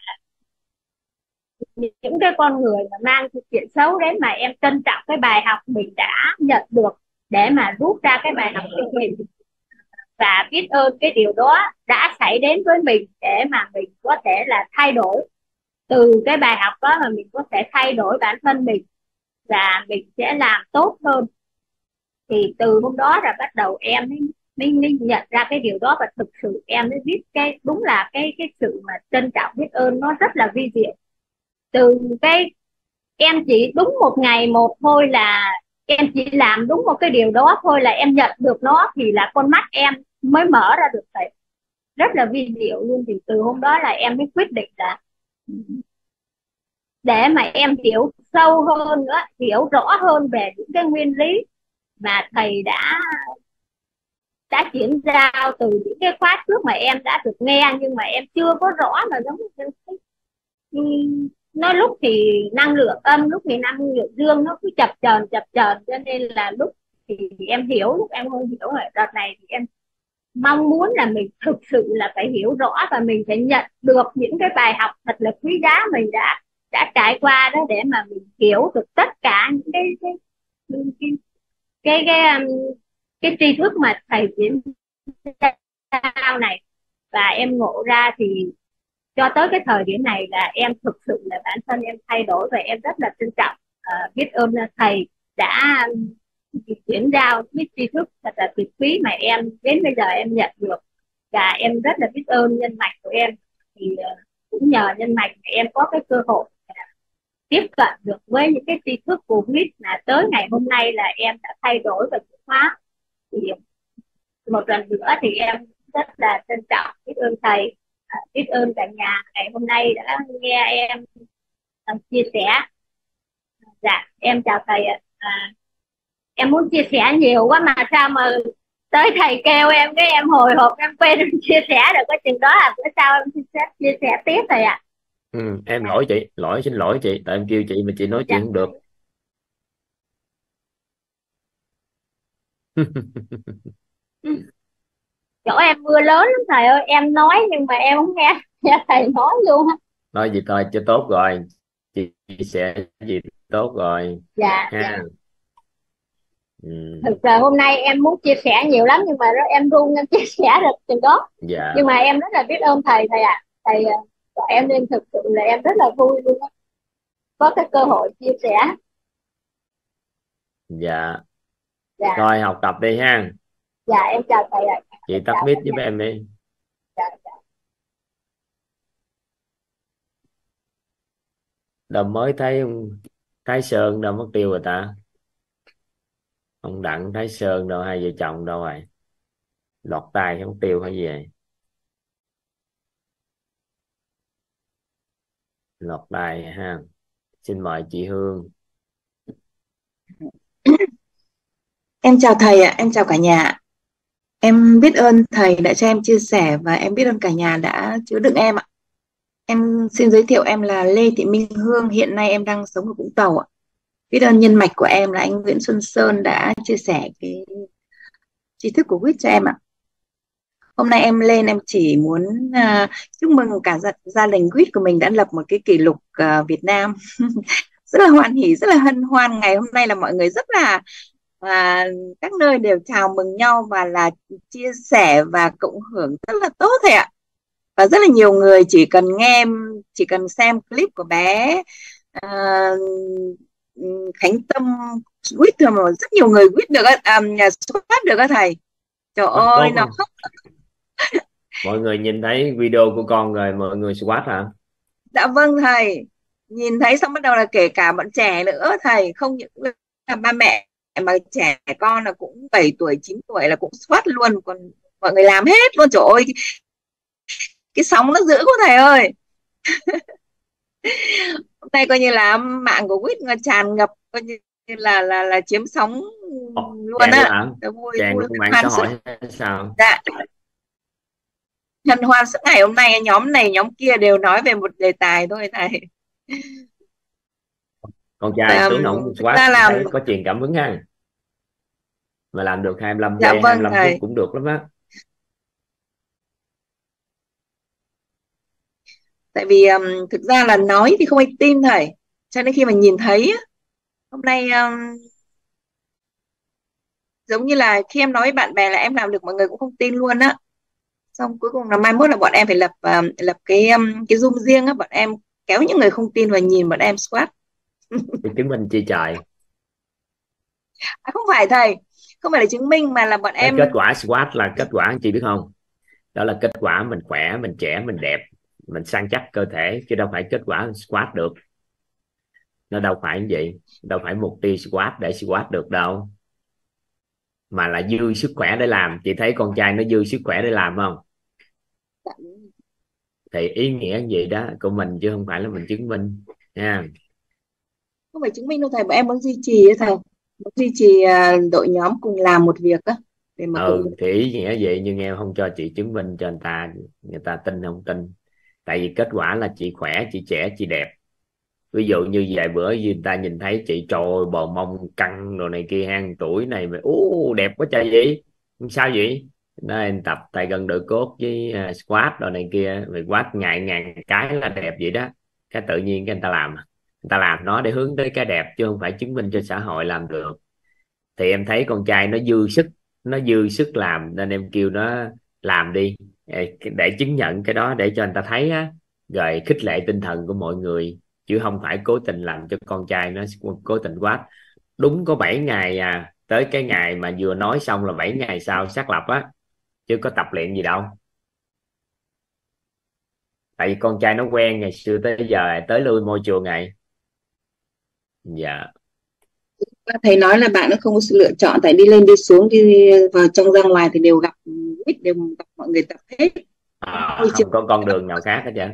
những cái con người mà mang cái chuyện xấu đến, mà em trân trọng cái bài học mình đã nhận được để mà rút ra cái bài học cho mình, và biết ơn cái điều đó đã xảy đến với mình để mà mình có thể là thay đổi. Từ cái bài học đó mà mình có thể thay đổi bản thân mình, và mình sẽ làm tốt hơn. Thì từ hôm đó là bắt đầu em mới, mới, mới nhận ra cái điều đó, và thực sự em mới biết cái đúng là cái cái sự mà trân trọng biết ơn nó rất là vi diệu. Từ cái em chỉ đúng một ngày một thôi, là em chỉ làm đúng một cái điều đó thôi là em nhận được nó, thì là con mắt em mới mở ra được. Vậy rất là vi diệu luôn. Thì từ hôm đó là em mới quyết định là để mà em hiểu sâu hơn nữa, hiểu rõ hơn về những cái nguyên lý mà thầy đã đã chuyển giao từ những cái khóa trước mà em đã được nghe, nhưng mà em chưa có rõ. Mà giống như nó lúc thì năng lượng âm, lúc thì năng lượng dương, nó cứ chập chờn chập chờn, cho nên là lúc thì em hiểu, lúc em không hiểu. Rồi đợt này thì em mong muốn là mình thực sự là phải hiểu rõ, và mình phải nhận được những cái bài học thật là quý giá mình đã đã trải qua đó, để mà mình hiểu được tất cả những cái cái cái cái cái, um, cái tri thức mà thầy chuyển giao này. Và em ngộ ra thì cho tới cái thời điểm này là em thực sự là bản thân em thay đổi, và em rất là trân trọng, uh, biết ơn thầy đã chuyển giao cái tri thức thật là tuyệt quý mà em đến bây giờ em nhận được. Và em rất là biết ơn nhân mạch của em. Thì uh, cũng nhờ nhân mạch mà em có cái cơ hội tiếp cận được với những cái tri thức của mít, là tới ngày hôm nay là em đã thay đổi và chuyển hóa. Thì một lần nữa thì em rất là trân trọng biết ơn thầy, à, biết ơn cả nhà ngày hôm nay đã nghe em à, chia sẻ. Dạ em chào thầy ạ. À, em muốn chia sẻ nhiều quá mà sao mà tới thầy kêu em cái em hồi hộp, em quên em chia sẻ được cái chừng đó, là bữa sau em sẽ chia sẻ tiếp thầy ạ. Ừ, em lỗi chị, lỗi xin lỗi chị, tại em kêu chị mà chị nói Dạ. chuyện không được. Chỗ em mưa lớn lắm thầy ơi, em nói nhưng mà em không nghe, nghe thầy nói luôn á. Nói gì thôi cho tốt rồi, chị chia sẻ gì tốt rồi Dạ dạ. ha. Ừ, Thực ra hôm nay em muốn chia sẻ nhiều lắm, nhưng mà đó em run, em chia sẻ được chừng đó. dạ Nhưng mà em rất là biết ơn thầy thầy ạ. Thầy à, gọi em nên thực sự là em rất là vui luôn á, có cái cơ hội chia sẻ. dạ Dạ thôi học tập đi ha. dạ em chào thầy ạ. Chị Em tắt chào mic cả giúp nhà. em đi. Dạ dạ. Đầm mới thấy ông Thái Sơn đâu mất tiêu rồi ta, ông Đặng Thái Sơn đâu, hai vợ chồng đâu rồi, lọt tay không tiêu hay gì vậy? lọt bài ha. Xin mời chị Hương. Em chào thầy ạ, em chào cả nhà. Em biết ơn thầy đã cho em chia sẻ và em biết ơn cả nhà đã chứa đựng em ạ. Em xin giới thiệu, em là Lê Thị Minh Hương, hiện nay em đang sống ở Vũng Tàu ạ. Biết ơn nhân mạch của em là anh Nguyễn Xuân Sơn đã chia sẻ cái tri thức của quýt cho em ạ. Hôm nay em lên em chỉ muốn uh, chúc mừng cả gia, gia đình quýt của mình đã lập một cái kỷ lục uh, Việt Nam. Rất là hoan hỉ, rất là hân hoan. Ngày hôm nay là mọi người rất là và các nơi đều chào mừng nhau và là chia sẻ và cộng hưởng rất là tốt thầy ạ. Và rất là nhiều người chỉ cần nghe, chỉ cần xem clip của bé uh, Khánh Tâm quýt thôi mà rất nhiều người quýt được á, à, xuất được á thầy. Trời Tốt ơi, nó không? Mọi người nhìn thấy video của con rồi mọi người squat hả? Dạ vâng thầy. Nhìn thấy xong bắt đầu là kể cả bọn trẻ nữa thầy, không những là ba mẹ mà trẻ con là cũng bảy tuổi chín tuổi là cũng squat luôn, còn mọi người làm hết luôn. Trời ơi, cái, cái sóng nó dữ quá thầy ơi. Hôm nay coi như là mạng của quýt tràn ngập, coi như là là là chiếm sóng Ồ, luôn á. Vui chàng vui mạng xã hội hay sao? Dạ. Hân hoan suốt ngày hôm nay, nhóm này nhóm kia đều nói về một đề tài thôi thầy. Con trai um, tướng ổng quá làm... có truyền cảm hứng ha, mà làm được hai mươi lăm giây, dạ, vâng, hai mươi lăm phút cũng được lắm á. Tại vì um, thực ra là nói thì không ai tin thầy, cho nên khi mà nhìn thấy hôm nay um, giống như là khi em nói với bạn bè là em làm được, mọi người cũng không tin luôn á. Xong cuối cùng là mai mốt là bọn em phải lập uh, lập cái um, cái Zoom riêng á, bọn em kéo những người không tin và nhìn bọn em squat. Thì chứng minh chi trời? À, không phải thầy, không phải là chứng minh mà là bọn cái em kết quả squat là kết quả anh chị biết không? Đó là kết quả mình khỏe, mình trẻ, mình đẹp, mình săn chắc cơ thể, chứ đâu phải kết quả squat được. Nó đâu phải như vậy, đâu phải mục tiêu squat để squat được đâu, mà là dư sức khỏe để làm. Chị thấy con trai nó dư sức khỏe để làm không? Thì ý nghĩa gì đó của mình, chứ không phải là mình chứng minh nha. Không phải chứng minh đâu thầy, bọn em muốn duy trì ấy thầy, muốn duy trì đội nhóm cùng làm một việc á. Để mà ừ cùng... thì ý nghĩa vậy, nhưng em không cho chị chứng minh cho người ta, người ta tin không tin. Tại vì kết quả là chị khỏe, chị trẻ, chị đẹp. Ví dụ như vài bữa người ta nhìn thấy chị trồi bò mông căng rồi này kia, hang tuổi này mà ú đẹp quá trời vậy, sao vậy? Nó em tập tay gần đội cốt với uh, squat rồi này kia, rồi quát ngại ngàn cái là đẹp vậy đó. Cái tự nhiên cái người ta làm, người ta làm nó để hướng tới cái đẹp, chứ không phải chứng minh cho xã hội làm được. Thì em thấy con trai nó dư sức, nó dư sức làm nên em kêu nó làm đi, để chứng nhận cái đó, để cho người ta thấy á, rồi khích lệ tinh thần của mọi người, chứ không phải cố tình làm cho con trai nó cố tình quá. Đúng có bảy ngày à, tới cái ngày mà vừa nói xong là bảy ngày sau xác lập á, chứ có tập luyện gì đâu. Tại vì con trai nó quen ngày xưa tới giờ tới lui môi trường này. Dạ. Thầy nói là bạn nó không có sự lựa chọn, tại đi lên đi xuống, đi vào trong ra ngoài thì đều gặp quýt, đều gặp mọi người tập hết. À, không trường... có con đường nào khác hết trơn.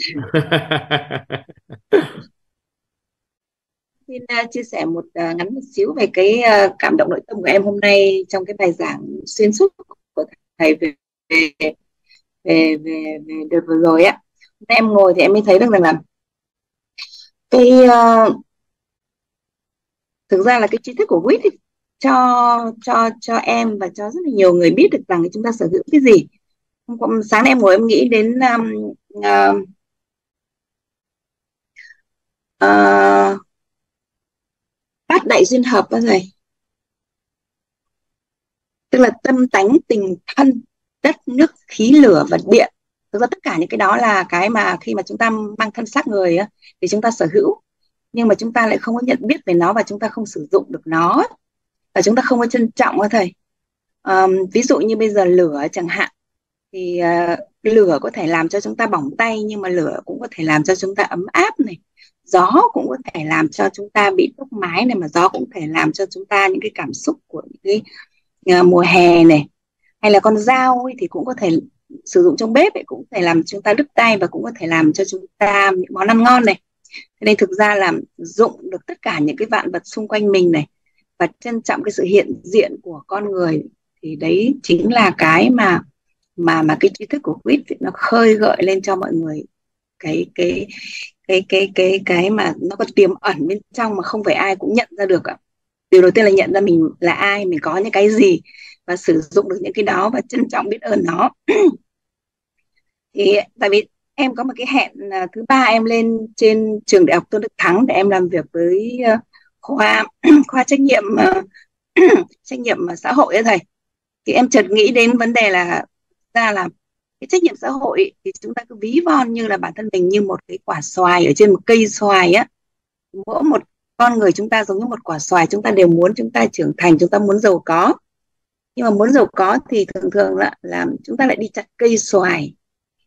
Xin uh, chia sẻ một uh, ngắn một xíu về cái uh, cảm động nội tâm của em hôm nay trong cái bài giảng xuyên suốt của thầy về về về về, về đợt vừa rồi á. Em ngồi thì em mới thấy được rằng là cái uh, thực ra là cái tri thức của quýt cho cho cho em và cho rất là nhiều người biết được rằng chúng ta sở hữu cái gì. Sáng nay em ngồi em nghĩ đến um, uh, uh, bát đại duyên hợp đó thầy, tức là tâm tánh tình thân đất nước khí lửa và điện. Thực ra tất cả những cái đó là cái mà khi mà chúng ta mang thân xác người á, thì chúng ta sở hữu, nhưng mà chúng ta lại không có nhận biết về nó và chúng ta không sử dụng được nó, và chúng ta không có trân trọng đó thầy. Um, ví dụ như bây giờ lửa chẳng hạn, thì uh, lửa có thể làm cho chúng ta bỏng tay, nhưng mà lửa cũng có thể làm cho chúng ta ấm áp này. Gió cũng có thể làm cho chúng ta bị tốc mái này, mà gió cũng có thể làm cho chúng ta những cái cảm xúc của những cái uh, mùa hè này. Hay là con dao ấy thì cũng có thể sử dụng trong bếp ấy, cũng có thể làm chúng ta đứt tay và cũng có thể làm cho chúng ta những món ăn ngon này. Thế nên thực ra là dụng được tất cả những cái vạn vật xung quanh mình này và trân trọng cái sự hiện diện của con người, thì đấy chính là cái mà mà mà cái tri thức của quýt nó khơi gợi lên cho mọi người cái cái cái cái cái cái mà nó có tiềm ẩn bên trong mà không phải ai cũng nhận ra được ạ. Điều đầu tiên là nhận ra mình là ai, mình có những cái gì và sử dụng được những cái đó và trân trọng biết ơn nó. Thì tại vì em có một cái hẹn là thứ ba em lên trên trường Đại học Tôn Đức Thắng để em làm việc với uh, khoa khoa trách nhiệm uh, trách nhiệm xã hội ấy thầy. Thì em chợt nghĩ đến vấn đề là ra là cái trách nhiệm xã hội thì chúng ta cứ ví von như là bản thân mình như một cái quả xoài ở trên một cây xoài á. Mỗi một con người chúng ta giống như một quả xoài, chúng ta đều muốn chúng ta trưởng thành, chúng ta muốn giàu có. Nhưng mà muốn giàu có thì thường thường là, là chúng ta lại đi chặt cây xoài.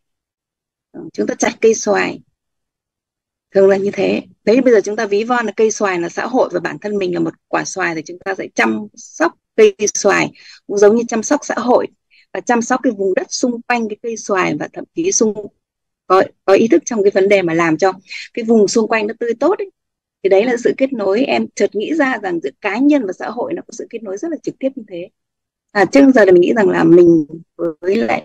Chúng ta chặt cây xoài. Thường là như thế. Đấy, bây giờ chúng ta ví von là cây xoài là xã hội và bản thân mình là một quả xoài thì chúng ta sẽ chăm sóc cây xoài cũng giống như chăm sóc xã hội và chăm sóc cái vùng đất xung quanh cái cây xoài, và thậm chí xung có, có ý thức trong cái vấn đề mà làm cho cái vùng xung quanh nó tươi tốt ấy. Thì đấy là sự kết nối. Em chợt nghĩ ra rằng giữa cá nhân và xã hội nó có sự kết nối rất là trực tiếp như thế. À, trước giờ là mình nghĩ rằng là mình với lại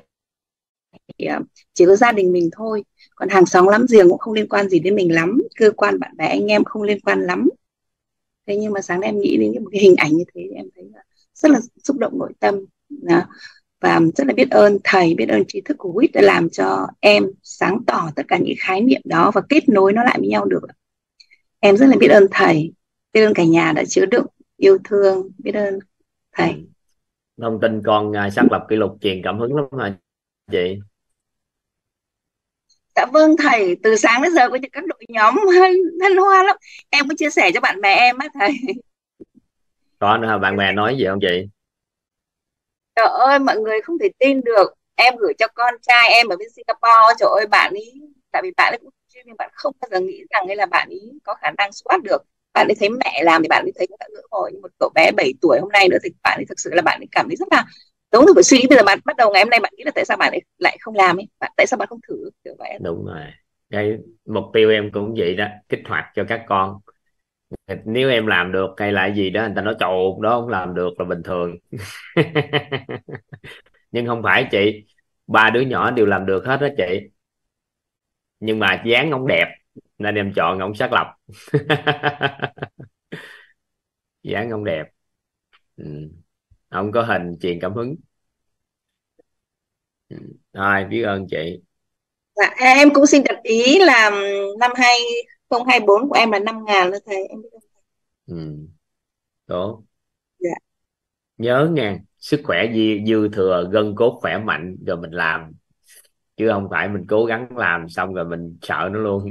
chỉ có gia đình mình thôi, còn hàng xóm láng giềng cũng không liên quan gì đến mình lắm, cơ quan bạn bè anh em không liên quan lắm. Thế nhưng mà sáng nay em nghĩ đến một cái hình ảnh như thế em thấy là rất là xúc động nội tâm. Đó. Và rất là biết ơn thầy, biết ơn tri thức của quýt đã làm cho em sáng tỏ tất cả những khái niệm đó và kết nối nó lại với nhau được. Em rất là biết ơn thầy, biết ơn cả nhà đã chứa đựng yêu thương, biết ơn thầy. Thông tin con uh, xác lập kỷ lục truyền cảm hứng lắm hả chị? Dạ vâng thầy, từ sáng đến giờ có những các đội nhóm hân hoan lắm. Em cũng chia sẻ cho bạn bè em á thầy. Có nữa hả? Bạn bè nói gì không chị? Trời ơi, mọi người không thể tin được. Em gửi cho con trai em ở bên Singapore. Trời ơi, bạn ấy, tại vì bạn ấy cũng nhưng bạn không bao giờ nghĩ rằng là bạn ấy có khả năng soát được. Bạn ấy thấy mẹ làm thì bạn ấy thấy cũng đã ngưỡng mộ. Nhưng một cậu bé bảy tuổi hôm nay nữa thì bạn ấy thực sự là bạn ấy cảm thấy rất là đúng rồi. Phải suy nghĩ bây giờ bạn bắt đầu ngày hôm nay bạn nghĩ là tại sao bạn ấy lại không làm ấy, bạn tại sao bạn không thử kiểu vậy. Đúng rồi, cái mục tiêu em cũng vậy đó, kích hoạt cho các con. Nếu em làm được hay là gì đó người ta nói trộn đó không làm được là bình thường. Nhưng không phải chị, ba đứa nhỏ đều làm được hết đó chị, nhưng mà dáng ông đẹp nên em chọn ông xác lập. Dáng ông đẹp, ừ. Ông có hình truyền cảm hứng. Ừ. Rồi, biết ơn chị. Dạ, em cũng xin đặt ý là năm hai không hai bốn của em là năm ngàn nữa thầy. Em biết không? Ừ. Tốt. Dạ. Nhớ nha, sức khỏe dư, dư thừa, gân cốt khỏe mạnh rồi mình làm, chứ không phải mình cố gắng làm xong rồi mình sợ nó luôn.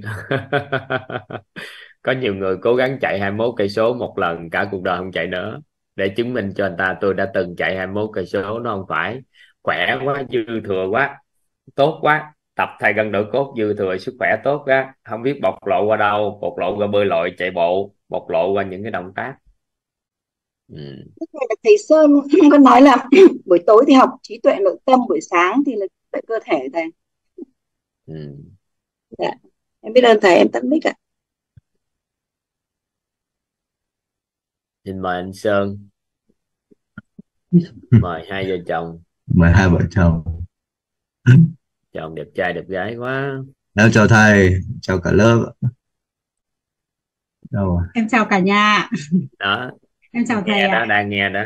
Có nhiều người cố gắng chạy hai mươi mốt cây số một lần cả cuộc đời không chạy nữa, để chứng minh cho người ta tôi đã từng chạy hai mươi mốt cây số. Nó không phải. Khỏe quá, dư thừa quá, tốt quá, tập thay gân đổi cốt, dư thừa sức khỏe tốt á, không biết bộc lộ qua đâu, bộc lộ qua bơi lội, chạy bộ, bộc lộ qua những cái động tác. Ừ. Lúc này là thầy Sơn có nói là buổi tối thì học trí tuệ nội tâm, buổi sáng thì là trí tuệ cơ thể thầy. Ừ. Dạ. Em biết ơn thầy, em tắt mic ạ. Xin mời anh Sơn. Mời hai vợ chồng. Mời hai vợ chồng. Chồng đẹp trai đẹp gái quá. Em chào thầy, chào cả lớp. Đâu rồi? Em chào cả nhà. Đó. Em chào Nghe thầy đó, ạ. đang nghe đó.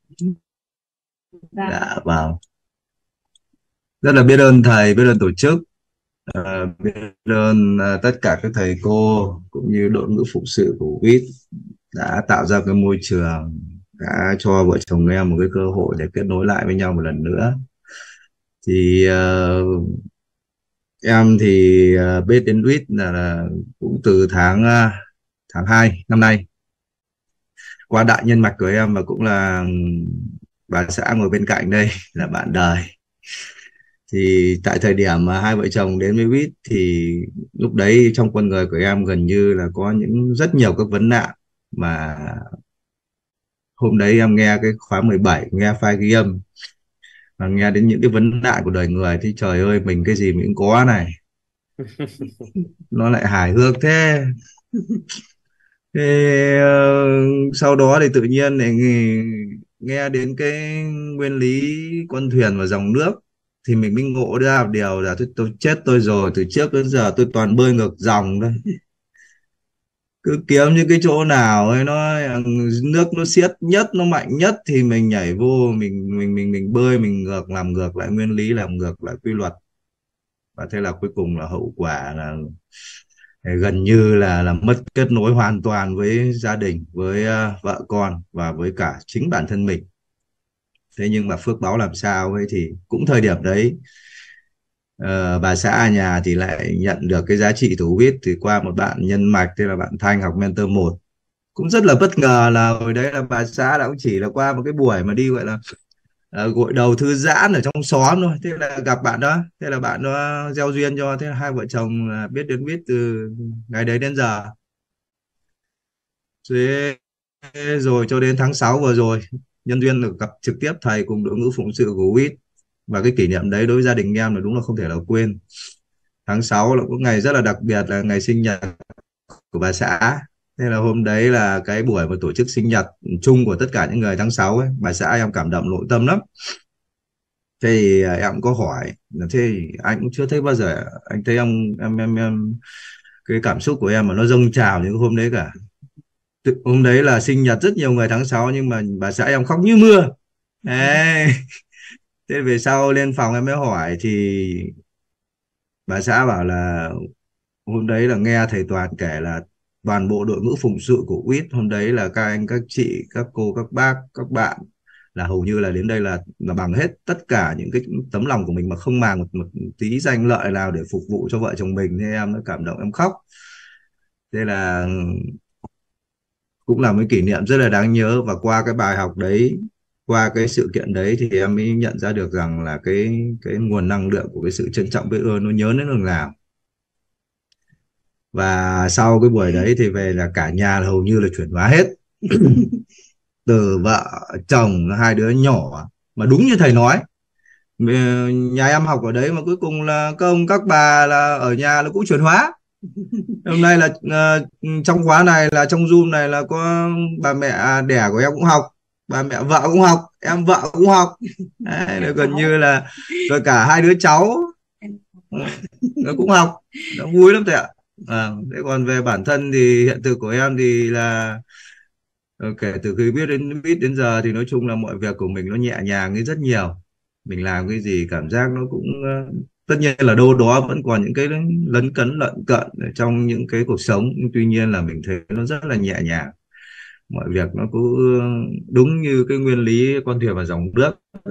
Dạ. Dạ vâng. Rất là biết ơn thầy, biết ơn tổ chức, à, biết ơn à, tất cả các thầy cô cũng như đội ngũ phụng sự của quýt đã tạo ra cái môi trường, đã cho vợ chồng em một cái cơ hội để kết nối lại với nhau một lần nữa. Thì uh, em thì uh, biết đến quýt là, là cũng từ tháng uh, tháng hai năm nay qua đại nhân mạch của em, và cũng là bà xã ngồi bên cạnh đây là bạn đời. Thì tại thời điểm mà hai vợ chồng đến với quýt thì lúc đấy trong con người của em gần như là có những rất nhiều các vấn nạn mà hôm đấy em nghe cái khóa mười bảy, nghe file ghi âm Và nghe đến những cái vấn nạn của đời người thì trời ơi, mình cái gì mình cũng có này, nó lại hài hước thế. Thế ờ, sau đó thì tự nhiên lại nghe, nghe đến cái nguyên lý con thuyền và dòng nước, thì mình mới ngộ ra một điều là tôi, tôi chết tôi rồi, từ trước đến giờ tôi toàn bơi ngược dòng thôi, cứ kiếm những cái chỗ nào ấy nó nước nó xiết nhất, nó mạnh nhất thì mình nhảy vô, mình mình mình mình bơi mình ngược, làm ngược lại nguyên lý, làm ngược lại quy luật. Và thế là cuối cùng là hậu quả là gần như là là mất kết nối hoàn toàn với gia đình, với uh, vợ con và với cả chính bản thân mình. Thế nhưng mà phước báo làm sao ấy, thì cũng thời điểm đấy uh, bà xã ở nhà thì lại nhận được cái giá trị thủ vít thì qua một bạn nhân mạch, tức là bạn Thanh học mentor một. Cũng rất là bất ngờ là hồi đấy là bà xã đã cũng chỉ là qua một cái buổi mà đi gọi là uh, gội đầu thư giãn ở trong xóm thôi, thế là gặp bạn đó, thế là bạn đó gieo duyên cho, thế là hai vợ chồng uh, biết đến vít từ ngày đấy đến giờ. Thế rồi cho đến tháng sáu vừa rồi, nhân duyên được gặp trực tiếp thầy cùng đội ngũ phụng sự của vít, và cái kỷ niệm đấy đối với gia đình em là đúng là không thể nào quên. Tháng sáu là cũng ngày rất là đặc biệt, là ngày sinh nhật của bà xã. Thế là hôm đấy là cái buổi mà tổ chức sinh nhật chung của tất cả những người tháng sáu ấy, bà xã em cảm động nội tâm lắm. Thế thì em cũng có hỏi, thế thì anh cũng chưa thấy bao giờ anh thấy em em em, em cái cảm xúc của em mà nó dâng trào những hôm đấy cả. Hôm đấy là sinh nhật rất nhiều người tháng sáu, nhưng mà bà xã em khóc như mưa đấy. Thế về sau lên phòng em mới hỏi thì bà xã bảo là hôm đấy là nghe thầy Toàn kể là toàn bộ đội ngũ phụng sự của u i tê hôm đấy là các anh các chị các cô các bác các bạn là hầu như là đến đây là là bằng hết tất cả những cái tấm lòng của mình, mà không màng một, một tí danh lợi nào để phục vụ cho vợ chồng mình. Thế em nó cảm động, em khóc. Thế là cũng là một kỷ niệm rất là đáng nhớ. Và qua cái bài học đấy, qua cái sự kiện đấy thì em mới nhận ra được rằng là cái cái nguồn năng lượng của cái sự trân trọng biết ơn nó nhớ đến đường nào. Và sau cái buổi đấy thì về là cả nhà là hầu như là chuyển hóa hết. Từ vợ chồng hai đứa nhỏ, mà đúng như thầy nói, nhà em học ở đấy mà cuối cùng là các ông các bà là ở nhà là cũng chuyển hóa. Hôm nay là uh, trong khóa này là trong Zoom này là có bà mẹ đẻ của em cũng học, bà mẹ vợ cũng học, em vợ cũng học. Đấy, là gần như là rồi cả hai đứa cháu nó cũng học, nó vui lắm thầy ạ. À, thế còn về bản thân thì hiện thực của em thì là kể từ khi biết đến biết đến giờ thì nói chung là mọi việc của mình nó nhẹ nhàng hơn rất nhiều. Mình làm cái gì cảm giác nó cũng uh, tất nhiên là đâu đó vẫn còn những cái lấn cấn lận cận ở trong những cái cuộc sống, nhưng tuy nhiên là mình thấy nó rất là nhẹ nhàng. Mọi việc nó cứ đúng như cái nguyên lý con thuyền và dòng nước,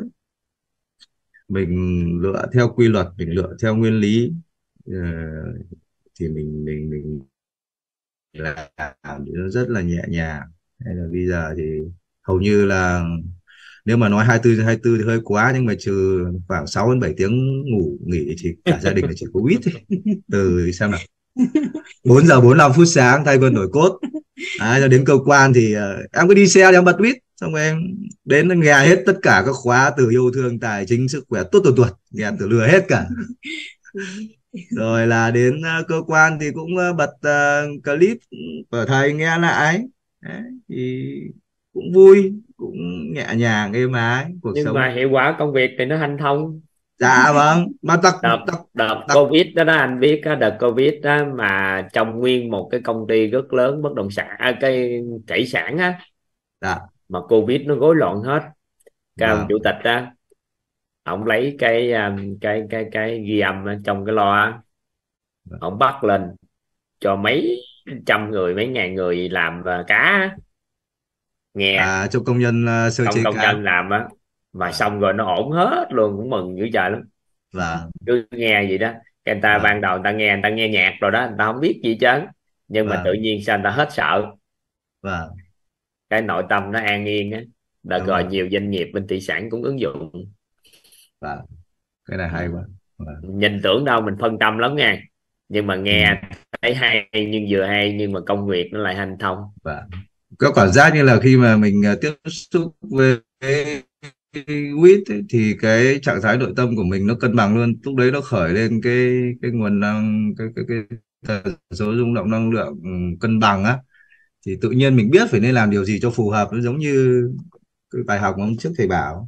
mình lựa theo quy luật, mình lựa theo nguyên lý uh, thì mình mình mình làm thì nó rất là nhẹ nhàng. Hay là bây giờ thì hầu như là nếu mà nói hai mươi bốn hai mươi bốn thì hơi quá, nhưng mà trừ khoảng sáu đến bảy tiếng ngủ nghỉ thì cả gia đình là chỉ có ít thôi. Từ xem nào, bốn giờ bốn mươi lăm phút sáng thay quần đổi cốt, à, cho đến cơ quan thì uh, em cứ đi xe em bật quýt, xong rồi em đến nghe hết tất cả các khóa từ yêu thương, tài chính, sức khỏe, tốt tuột tuột, nghe từ lừa hết cả. Rồi là đến uh, cơ quan thì cũng uh, bật uh, clip của thầy nghe lại. Đấy, thì cũng vui, cũng nhẹ nhàng êm ái cuộc nhưng sống. mà hiệu quả công việc thì nó hanh thông. Dạ vâng, mà đặc đợt, đặc, đợt đặc Covid đó, đó anh biết á, đợt Covid đó mà trong nguyên một cái công ty rất lớn bất động sản, à, cái thủy sản á, dạ. mà Covid nó rối loạn hết. Cái ông Vâng. chủ tịch á, ông lấy cái cái cái cái ghi âm trong cái loa, ông bắt lên cho mấy trăm người, mấy ngàn người làm cá nghe, À, cho công nhân uh, sơ công chế công cá. nhân làm á, mà xong rồi nó ổn hết luôn, cũng mừng dữ trời lắm. Vâng. Cứ nghe vậy đó, cái người ta Vâng. ban đầu người ta nghe, người ta nghe nhạc rồi đó, người ta không biết gì chứ, nhưng mà Vâng. tự nhiên sao người ta hết sợ. Vâng. Cái nội tâm nó an yên á. Đợt Đúng rồi rồi. nhiều doanh nghiệp bên thủy sản cũng ứng dụng. Vâng. Cái này hay quá. Vâng. Nhìn tưởng đâu mình phân tâm lắm nha, nhưng mà nghe ừ. thấy hay, nhưng vừa hay nhưng mà công việc nó lại hanh thông. Vâng. Có cảm giác như là khi mà mình tiếp xúc với vê i tê ấy, thì cái trạng thái nội tâm của mình nó cân bằng luôn, lúc đấy nó khởi lên cái cái nguồn năng cái cái cái tần số rung động năng lượng ừ, cân bằng á, thì tự nhiên mình biết phải nên làm điều gì cho phù hợp. Nó giống như cái bài học mà hôm trước thầy bảo.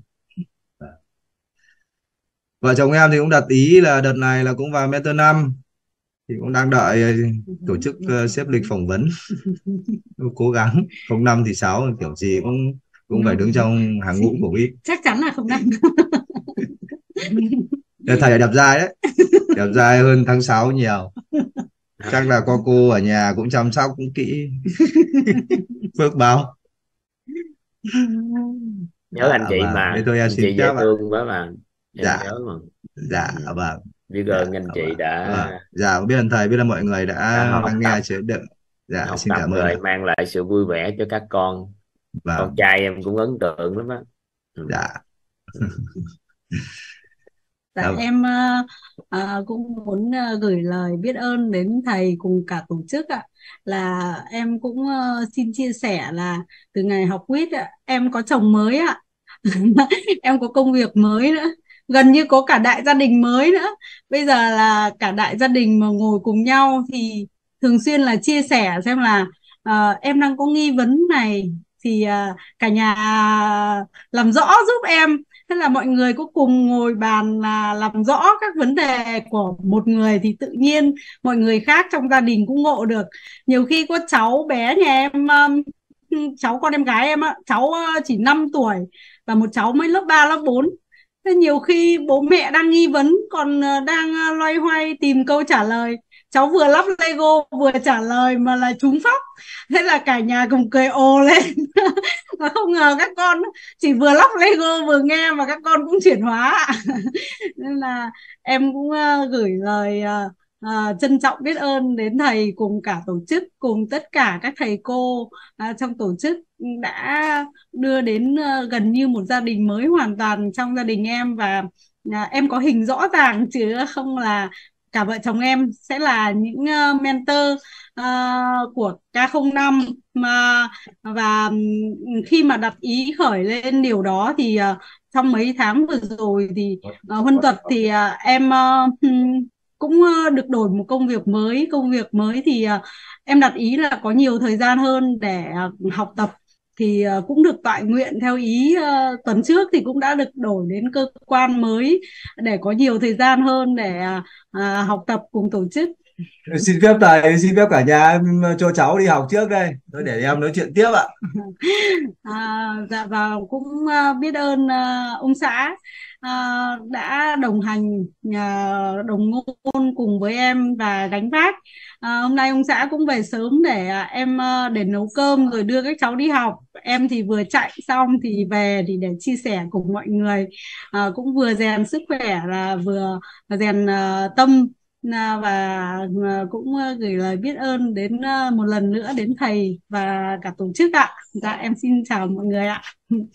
Vợ chồng em thì cũng đặt ý là đợt này là cũng vào mentor năm, thì cũng đang đợi tổ chức uh, xếp lịch phỏng vấn. Cố gắng không năm thì sáu, kiểu gì cũng cũng phải đứng trong hàng ngũ của vê i tê. Chắc chắn là không năm. Thầy đẹp trai đấy, đẹp trai hơn tháng sáu nhiều. Chắc là có cô ở nhà cũng chăm sóc cũng kỹ. Phước báo. Nhớ anh chị vâng. mà, Thế thôi em anh xin chị dễ phép ạ. thương quá mà, em Dạ, nhớ mà. dạ, Ừ. vâng. Biết Dạ, ơn anh chị vâng. đã Vâng. Dạ, biết ơn thầy, biết ơn mọi người đã đã học lắng tập nghe chế đựng. Dạ, học xin tập cảm ơn ạ. rồi mang lại sự vui vẻ cho các con. Con Vâng, trai em cũng ấn tượng lắm á. Ừ. dạ. Dạ Dạ, em ờ, ờ, cũng muốn ờ, gửi lời biết ơn đến thầy cùng cả tổ chức ạ. Là em cũng ờ, xin chia sẻ là từ ngày học quýt ạ, em có chồng mới ạ. Em có công việc mới nữa, gần như có cả đại gia đình mới nữa. Bây giờ là cả đại gia đình mà ngồi cùng nhau thì thường xuyên là chia sẻ xem là ờ, em đang có nghi vấn này thì ờ, cả nhà làm rõ giúp em. Thế là mọi người có cùng ngồi bàn là làm rõ các vấn đề của một người thì tự nhiên mọi người khác trong gia đình cũng ngộ được. Nhiều khi có cháu bé nhà em, um, cháu con em gái em á, cháu uh, chỉ năm tuổi và một cháu mới lớp ba lớp bốn. Thế nhiều khi bố mẹ đang nghi vấn còn uh, đang uh, loay hoay tìm câu trả lời, cháu vừa lắp Lego vừa trả lời mà là trúng phóc. Thế là cả nhà cùng cười ồ lên. Và không ngờ các con chỉ vừa lắp Lego vừa nghe mà các con cũng chuyển hóa. Nên là em cũng uh, gửi lời uh, uh, trân trọng biết ơn đến thầy cùng cả tổ chức, cùng tất cả các thầy cô uh, trong tổ chức đã đưa đến uh, gần như một gia đình mới hoàn toàn trong gia đình em. Và uh, em có hình rõ ràng chứ không là cả vợ chồng em sẽ là những uh, mentor uh, của K không năm mà. Và khi mà đặt ý khởi lên điều đó thì uh, trong mấy tháng vừa rồi thì uh, Huân Tuật thì uh, em uh, cũng uh, được đổi một công việc mới. Công việc mới thì uh, em đặt ý là có nhiều thời gian hơn để uh, học tập, thì uh, cũng được tọa nguyện theo ý. Uh, tuần trước thì cũng đã được đổi đến cơ quan mới để có nhiều thời gian hơn để uh, uh, học tập cùng tổ chức. Xin phép thầy, xin phép cả nhà em cho cháu đi học trước đây, thôi để em nói chuyện tiếp ạ. À, dạ và cũng uh, biết ơn uh, ông xã uh, đã đồng hành, uh, đồng ngôn cùng với em và gánh vác. Uh, hôm nay ông xã cũng về sớm để uh, em uh, để nấu cơm rồi đưa các cháu đi học. Em thì vừa chạy xong thì về thì để chia sẻ cùng mọi người, uh, cũng vừa rèn sức khỏe là vừa rèn uh, tâm. À, và à, cũng à, gửi lời biết ơn đến à, một lần nữa đến thầy và cả tổ chức ạ. Dạ em xin chào mọi người ạ.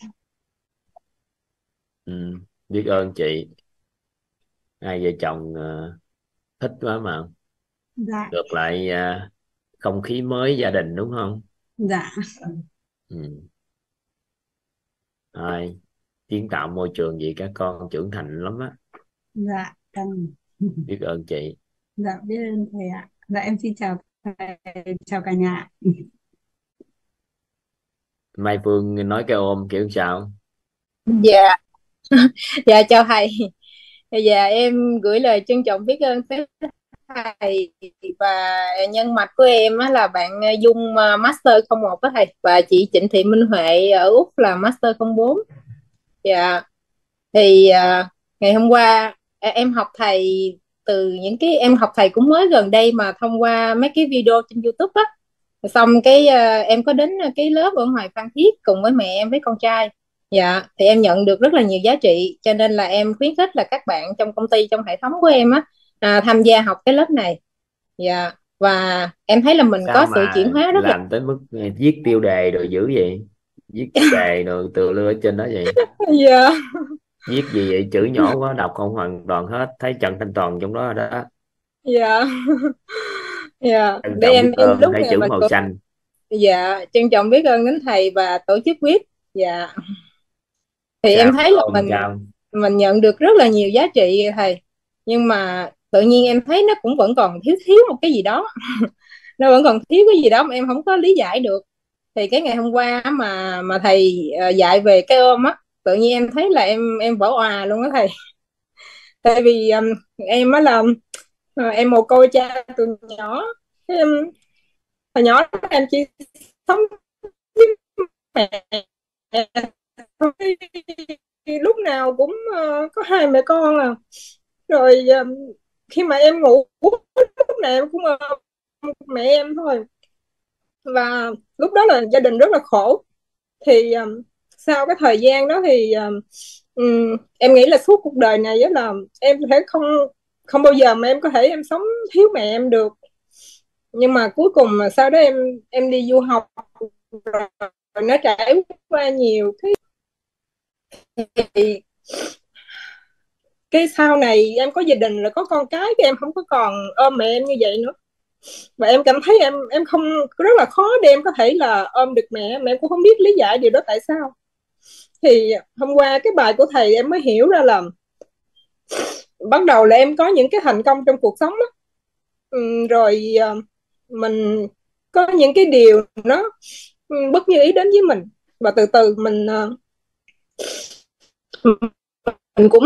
Ừ. Biết ơn chị, hai vợ chồng uh, thích quá mà. Dạ. Được lại uh, không khí mới gia đình đúng không? Dạ. Ừ. Rồi, kiến tạo môi trường gì các con trưởng thành lắm á. Dạ. Biết ơn chị. Dạ biết ơn thầy ạ. Dạ em xin chào thầy, chào cả nhà. Mai Phương nói cái ôm kiểu sao? Dạ. Dạ chào thầy. Dạ em gửi lời trân trọng biết ơn tới thầy và nhân mạch của em á là bạn Dung Master không một đó thầy, và chị Trịnh Thị Minh Huệ ở Úc là Master không bốn. Dạ thì uh, ngày hôm qua em học thầy từ những cái em học thầy cũng mới gần đây mà thông qua mấy cái video trên YouTube á. Xong cái uh, em có đến cái lớp ở ngoài Phan Thiết cùng với mẹ em với con trai. Dạ thì em nhận được rất là nhiều giá trị, cho nên là em khuyến khích là các bạn trong công ty, trong hệ thống của em á, à, tham gia học cái lớp này. Dạ và em thấy là mình Sao có mà sự chuyển hóa rất là làm tới mức viết tiêu đề rồi dữ vậy? Viết tiêu đề rồi tự lưa ở trên đó vậy? dạ. Viết gì vậy? Chữ nhỏ quá đọc không hoàn toàn hết. Thấy Trần Thanh Toàn trong đó rồi đó. Dạ. Dạ Trân để trọng em biết em ơn, lúc thấy này chữ mà màu cô- xanh. Dạ trân trọng biết ơn đến thầy và tổ chức quýt. Dạ Thì Sao em thấy là không mình sao? mình nhận được rất là nhiều giá trị thầy, nhưng mà tự nhiên em thấy nó cũng vẫn còn thiếu thiếu một cái gì đó. Nó vẫn còn thiếu cái gì đó mà em không có lý giải được. Thì cái ngày hôm qua mà mà thầy ờ, dạy về cái ôm á, tự nhiên em thấy là em em vỡ òa luôn á thầy. Tại vì um, em á là ờ, em mồ côi cha từ nhỏ. Thế em hồi nhỏ em chỉ sống với mẹ thôi. Lúc nào cũng ờ, có hai mẹ con à. Rồi ờ, khi mà em ngủ lúc nào em cũng ôm mẹ em thôi. Và lúc đó là gia đình rất là khổ. Thì ờ, sau cái thời gian đó thì ờ, ừm, em nghĩ là suốt cuộc đời này á là em có thể không không bao giờ mà em có thể em sống thiếu mẹ em được. Nhưng mà cuối cùng mà sau đó em em đi du học, rồi nó trải qua nhiều cái thì cái sau này em có gia đình rồi có con cái, thì em không có còn ôm mẹ em như vậy nữa. Và em cảm thấy em em không, rất là khó để em có thể là ôm được mẹ, mà em cũng không biết lý giải điều đó tại sao. Thì hôm qua cái bài của thầy em mới hiểu ra là bắt đầu là em có những cái thành công trong cuộc sống đó. Ừ, rồi à, mình có những cái điều nó ừ, bất như ý đến với mình, và từ từ mình à, mình cũng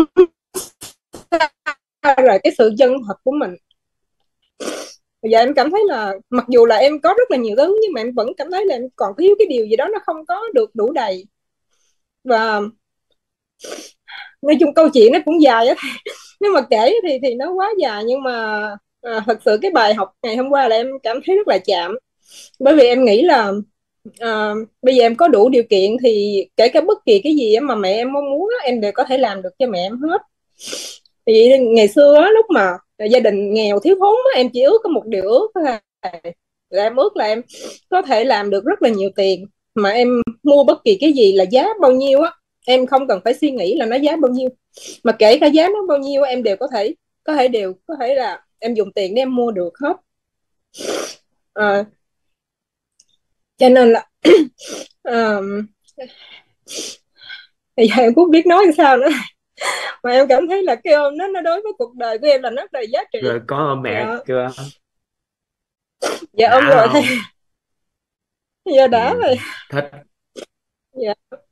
ra rồi cái sự chân thật của mình. Bây giờ em cảm thấy là mặc dù là em có rất là nhiều thứ, nhưng mà em vẫn cảm thấy là em còn thiếu cái điều gì đó, nó không có được đủ đầy. Và nói chung câu chuyện nó cũng dài á, nếu mà kể thì thì nó quá dài. Nhưng mà à, thật sự cái bài học ngày hôm qua là em cảm thấy rất là chạm. Bởi vì em nghĩ là à, bây giờ em có đủ điều kiện thì kể cả bất kỳ cái gì mà mẹ em mong muốn em đều có thể làm được cho mẹ em hết. Vì ngày xưa á, lúc mà gia đình nghèo thiếu thốn á, em chỉ ước có một điều ước thôi là em ước là em có thể làm được rất là nhiều tiền, mà em mua bất kỳ cái gì là giá bao nhiêu á, em không cần phải suy nghĩ là nó giá bao nhiêu, mà kể cả giá nó bao nhiêu em đều có thể có thể đều có thể là em dùng tiền để em mua được hết. À, cho nên là um, thì giờ em cũng biết nói sao nữa. Mà em cảm thấy là cái ôm nó nó đối với cuộc đời của em là rất là giá trị. Rồi có ôm mẹ Dạ, chưa? dạ ôm Đã rồi thầy. không? Dạ đã Ừ. rồi. Thích. Dạ,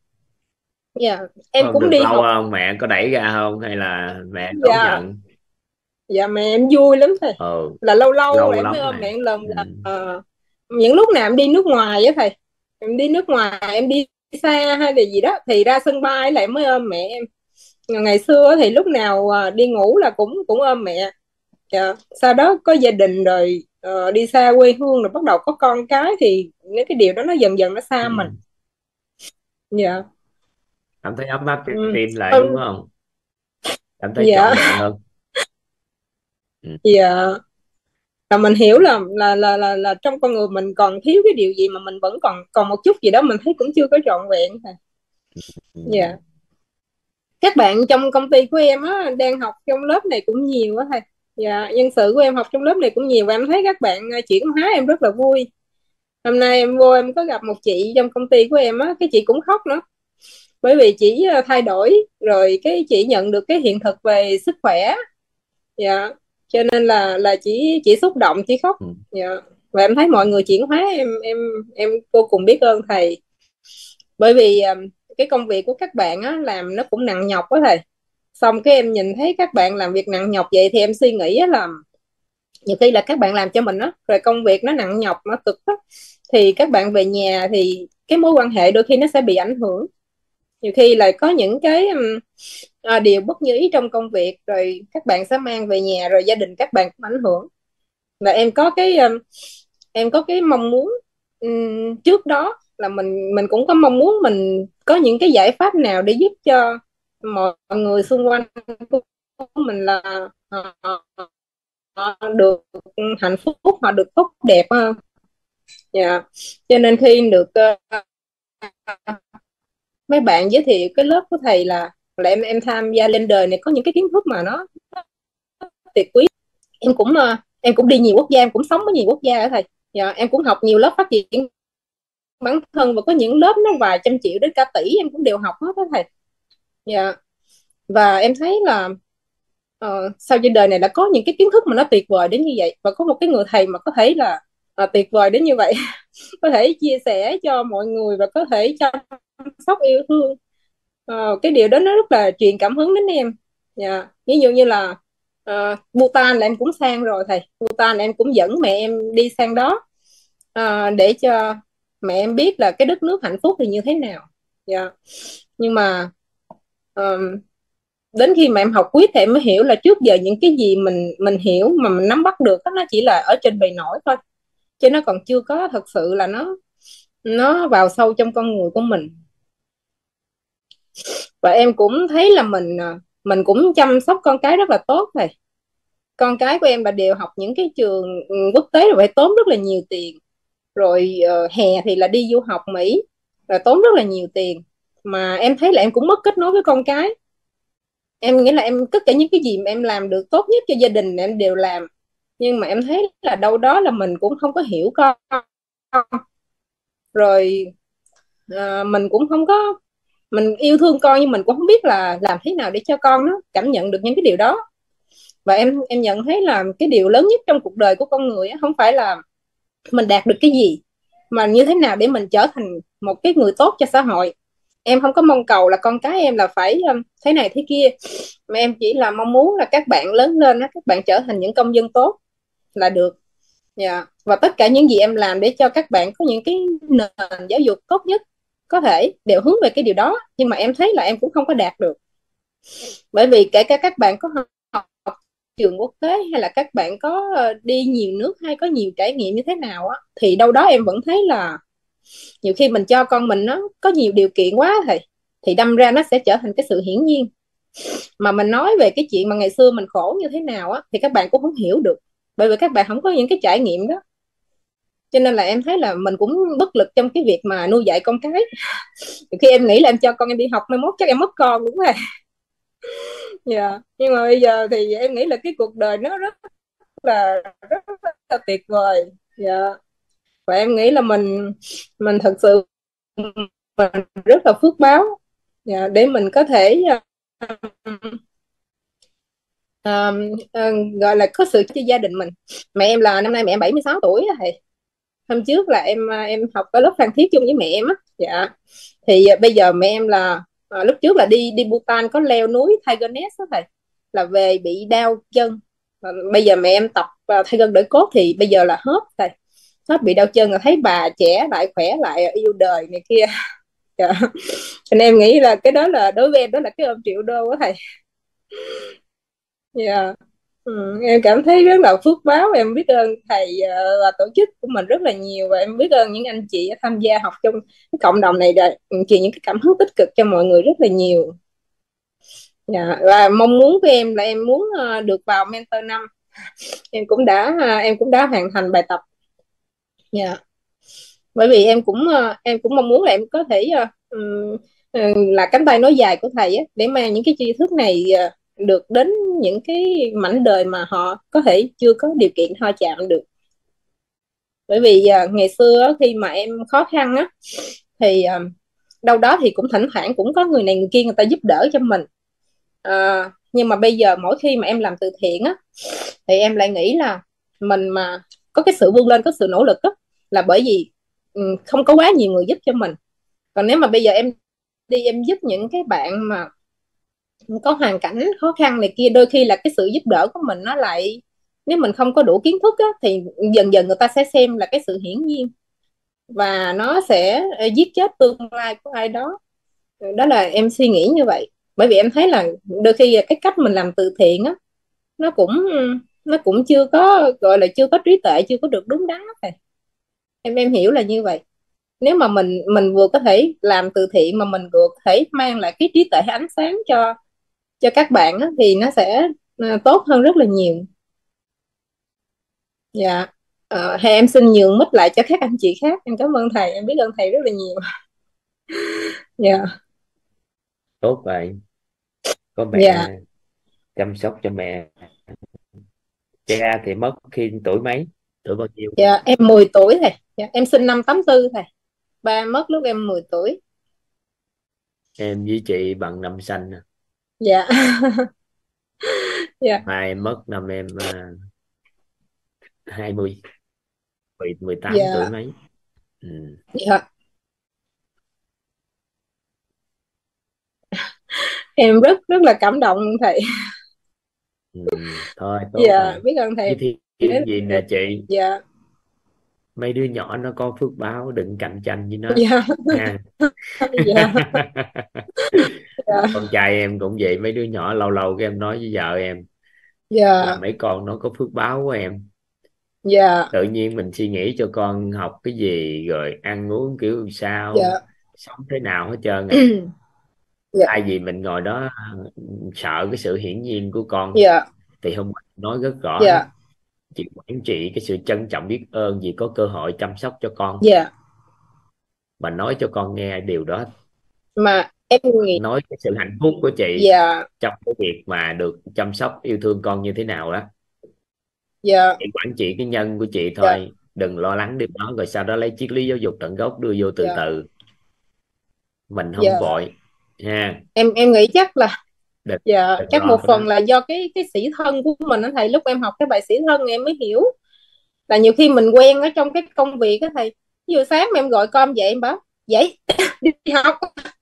dạ em Ôm cũng được đi lâu học. không? Mẹ có đẩy ra không hay là mẹ đón Dạ, nhận? dạ mẹ em vui lắm thầy. Ừ, Là lâu lâu là lâu em mới lắm ôm rồi. mẹ một lần. Ừ. Là ờ, những lúc nào em đi nước ngoài á thầy, em đi nước ngoài em đi xa hay là gì đó thì ra sân bay là em mới ôm mẹ em. Ngày xưa thì lúc nào à, đi ngủ là cũng cũng ôm mẹ. Dạ. Sau đó có gia đình rồi ờ, đi xa quê hương rồi bắt đầu có con cái thì những cái điều đó nó dần dần nó xa mình. Ừ. Dạ. Cảm thấy ấm áp trái Ừ. tim lại đúng Ừ. không? Cảm thấy Dạ. trọn vẹn hơn. Ừ. Dạ. Và mình hiểu là là là là là trong con người mình còn thiếu cái điều gì, mà mình vẫn còn còn một chút gì đó mình thấy cũng chưa có trọn vẹn thầy. Ừ. Dạ. Các bạn trong công ty của em á đang học trong lớp này cũng nhiều á thầy. Dạ, nhân sự của em học trong lớp này cũng nhiều, và em thấy các bạn ờ, chuyển hóa em rất là vui. Hôm nay em vô em có gặp một chị trong công ty của em á, cái chị cũng khóc nữa. Bởi vì chị ờ, thay đổi rồi, cái chị nhận được cái hiện thực về sức khỏe. Dạ. Cho nên là là chị chị xúc động, chị khóc. Ừ. Dạ. Và em thấy mọi người chuyển hóa em em em vô cùng biết ơn thầy. Bởi vì ờ, cái công việc của các bạn á làm nó cũng nặng nhọc quá thầy. Xong cái em nhìn thấy các bạn làm việc nặng nhọc vậy thì em suy nghĩ á là nhiều khi là các bạn làm cho mình á, rồi công việc nó nặng nhọc nó cực á, thì các bạn về nhà thì cái mối quan hệ đôi khi nó sẽ bị ảnh hưởng. Nhiều khi là có những cái um, à, điều bất như ý trong công việc, rồi các bạn sẽ mang về nhà, rồi gia đình các bạn cũng ảnh hưởng. Và em có cái um, em có cái mong muốn um, trước đó là mình mình cũng có mong muốn mình có những cái giải pháp nào để giúp cho mọi người xung quanh của mình là họ, họ được hạnh phúc, họ được tốt đẹp hơn. Dạ. Cho nên khi được uh, mấy bạn giới thiệu cái lớp của thầy là là em em tham gia lên đời này có những cái kiến thức mà nó tuyệt quý. Em cũng uh, em cũng đi nhiều quốc gia, em cũng sống ở nhiều quốc gia ở thầy. Dạ, em cũng học nhiều lớp phát triển bản thân, và có những lớp nó vài trăm triệu đến cả tỷ em cũng đều học hết đó thầy. Dạ. Và em thấy là ờ, sau trên đời này đã có những cái kiến thức mà nó tuyệt vời đến như vậy, và có một cái người thầy mà có thể là ờ, tuyệt vời đến như vậy có thể chia sẻ cho mọi người và có thể chăm sóc yêu thương. Ờ, cái điều đó nó rất là truyền cảm hứng đến em. Dạ. Ví dụ như là uh, Bhutan là em cũng sang rồi thầy, Bhutan là em cũng dẫn mẹ em đi sang đó, ờ, để cho mẹ em biết là cái đất nước hạnh phúc thì như thế nào. Dạ. Nhưng mà ờm, đến khi mà em học quýt thì em mới hiểu là trước giờ những cái gì mình mình hiểu mà mình nắm bắt được đó, nó chỉ là ở trên bề nổi thôi, chứ nó còn chưa có thật sự là nó nó vào sâu trong con người của mình. Và em cũng thấy là mình à, mình cũng chăm sóc con cái rất là tốt thầy. Con cái của em là đều học những cái trường ừ, quốc tế, rồi phải tốn rất là nhiều tiền, rồi ờ, hè thì là đi du học Mỹ, rồi tốn rất là nhiều tiền. Mà em thấy là em cũng mất kết nối với con cái. Em nghĩ là em tất cả những cái gì mà em làm được tốt nhất cho gia đình em đều làm, nhưng mà em thấy là đâu đó là mình cũng không có hiểu con, rồi à, mình cũng không có, mình yêu thương con nhưng mình cũng không biết là làm thế nào để cho con nó cảm nhận được những cái điều đó. Và em em nhận thấy là cái điều lớn nhất trong cuộc đời của con người á, không phải là mình đạt được cái gì, mà như thế nào để mình trở thành một cái người tốt cho xã hội. Em không có mong cầu là con cái em là phải um, thế này thế kia, mà em chỉ là mong muốn là các bạn lớn lên á, các bạn trở thành những công dân tốt là được. Dạ. Và tất cả những gì em làm để cho các bạn có những cái nền giáo dục tốt nhất có thể đều hướng về cái điều đó, nhưng mà em thấy là em cũng không có đạt được. Bởi vì kể cả các bạn có học trường quốc tế hay là các bạn có ờ, đi nhiều nước hay có nhiều trải nghiệm như thế nào á, thì đâu đó em vẫn thấy là nhiều khi mình cho con mình nó có nhiều điều kiện quá thầy, thì đâm ra nó sẽ trở thành cái sự hiển nhiên. Mà mình nói về cái chuyện mà ngày xưa mình khổ như thế nào á thì các bạn cũng không hiểu được, bởi vì các bạn không có những cái trải nghiệm đó. Cho nên là em thấy là mình cũng bất lực trong cái việc mà nuôi dạy con cái. Khi em nghĩ là em cho con em đi học mai mốt chắc em mất con đúng rồi. Dạ. Nhưng mà bây giờ thì em nghĩ là cái cuộc đời nó rất là rất là tuyệt vời. Dạ. Và em nghĩ là mình mình thật sự mình rất là phước báo. Dạ. Để mình có thể uh, uh, uh, gọi là có sự cho gia đình mình. Mẹ em là năm nay mẹ em bảy mươi sáu tuổi á thầy. Hôm trước là em em học ở lớp Phan Thiết chung với mẹ em á. Dạ. Thì uh, bây giờ mẹ em là uh, lúc trước là đi đi Bhutan có leo núi Tiger Nest đó thầy, là về bị đau chân. Uh, bây giờ mẹ em tập uh, thay gân đỡ cốt thì bây giờ là hết thầy, hết bị đau chân, rồi thấy bà trẻ lại khỏe lại yêu đời này kia. Dạ. Cho nên em nghĩ là cái đó là đối với em đó là cái ôm triệu đô đó thầy. Dạ. Ừ, em cảm thấy rất là phước báo, em biết ơn thầy ờ, và tổ chức của mình rất là nhiều, và em biết ơn những anh chị đã tham gia học trong cái cộng đồng này đã truyền những cái cảm hứng tích cực cho mọi người rất là nhiều. Dạ. Và mong muốn của em là em muốn ờ, được vào mentor năm. Em cũng đã ờ, em cũng đã hoàn thành bài tập. Dạ. Bởi vì em cũng ờ, em cũng mong muốn là em có thể ờ, ừm, ừ, là cánh tay nối dài của thầy á, để mang những cái tri thức này ờ, được đến những cái mảnh đời mà họ có thể chưa có điều kiện ho chạm được. Bởi vì ờ, ngày xưa á, khi mà em khó khăn á thì ờ, đâu đó thì cũng thỉnh thoảng cũng có người này người kia người ta giúp đỡ cho mình. Ờ, nhưng mà bây giờ mỗi khi mà em làm từ thiện á thì em lại nghĩ là mình mà có cái sự vươn lên, có sự nỗ lực á, là bởi vì ừ, không có quá nhiều người giúp cho mình. Còn nếu mà bây giờ em đi em giúp những cái bạn mà có hoàn cảnh khó khăn này kia, đôi khi là cái sự giúp đỡ của mình nó lại, nếu mình không có đủ kiến thức á, thì dần dần người ta sẽ xem là cái sự hiển nhiên, và nó sẽ ờ, giết chết tương lai của ai đó. Đó là em suy nghĩ như vậy. Bởi vì em thấy là đôi khi cái cách mình làm từ thiện á, nó cũng nó cũng chưa có, gọi là chưa có trí tuệ, chưa có được đúng đắn á. em em hiểu là như vậy. Nếu mà mình mình vừa có thể làm từ thiện mà mình vừa có thể mang lại cái trí tuệ hay ánh sáng cho cho các bạn á, thì nó sẽ ờ, tốt hơn rất là nhiều. Dạ. Ờ, hay em xin nhường mic lại cho các anh chị khác. Em cảm ơn thầy, em biết ơn thầy rất là nhiều. Dạ. Tốt vậy, có mẹ Dạ. chăm sóc cho mẹ. Cha thì mất khi tuổi mấy, tuổi bao nhiêu? Dạ em mười tuổi thầy. Dạ, em sinh năm tám tư thầy, ba mất lúc em mười tuổi. Em với chị bằng năm sanh nè. Dạ. Dạ. Mai em mất năm em uh, hai mươi, mười tám Dạ. tuổi mấy. Ừ. Dạ. Em rất rất là cảm động thầy. Ừ. Thôi tốt Dạ, rồi. biết ơn thầy. Cái thiên gì nè chị, Dạ. mấy đứa nhỏ nó có phước báo, đừng cạnh tranh với nó Dạ. ha. Dạ. Dạ. Con trai em cũng vậy, mấy đứa nhỏ lâu lâu cái em nói với vợ em là Dạ. mấy con nó có phước báo của em. Dạ. Tự nhiên mình suy nghĩ cho con học cái gì rồi ăn uống kiểu sao, Dạ. sống thế nào hết trơn à. Dạ. Thay vì mình ngồi đó sợ cái sự hiển nhiên của con, Dạ. thì hôm qua nói rất rõ, Dạ. chị quản trị cái sự trân trọng biết ơn vì có cơ hội chăm sóc cho con. Dạ. Bà nói cho con nghe điều đó, Mà em nghĩ nói cái sự hạnh phúc của chị dạ. trong cái việc mà được chăm sóc yêu thương con như thế nào đó. Dạ. Chị quản trị cái nhân của chị Dạ. thôi, đừng lo lắng điều đó, rồi sau đó lấy triết lý giáo dục tận gốc đưa vô từ Dạ. từ, mình không Dạ. vội ha. Em em nghĩ chắc là Đừng, dạ đừng chắc lo một cái phần đó. là do cái cái sĩ thân của mình đó thầy. Lúc em học cái bài sĩ thân em mới hiểu là nhiều khi mình quen ở trong cái công việc đó thầy. Ví dụ sáng mà em gọi con dậy em bảo dậy đi học.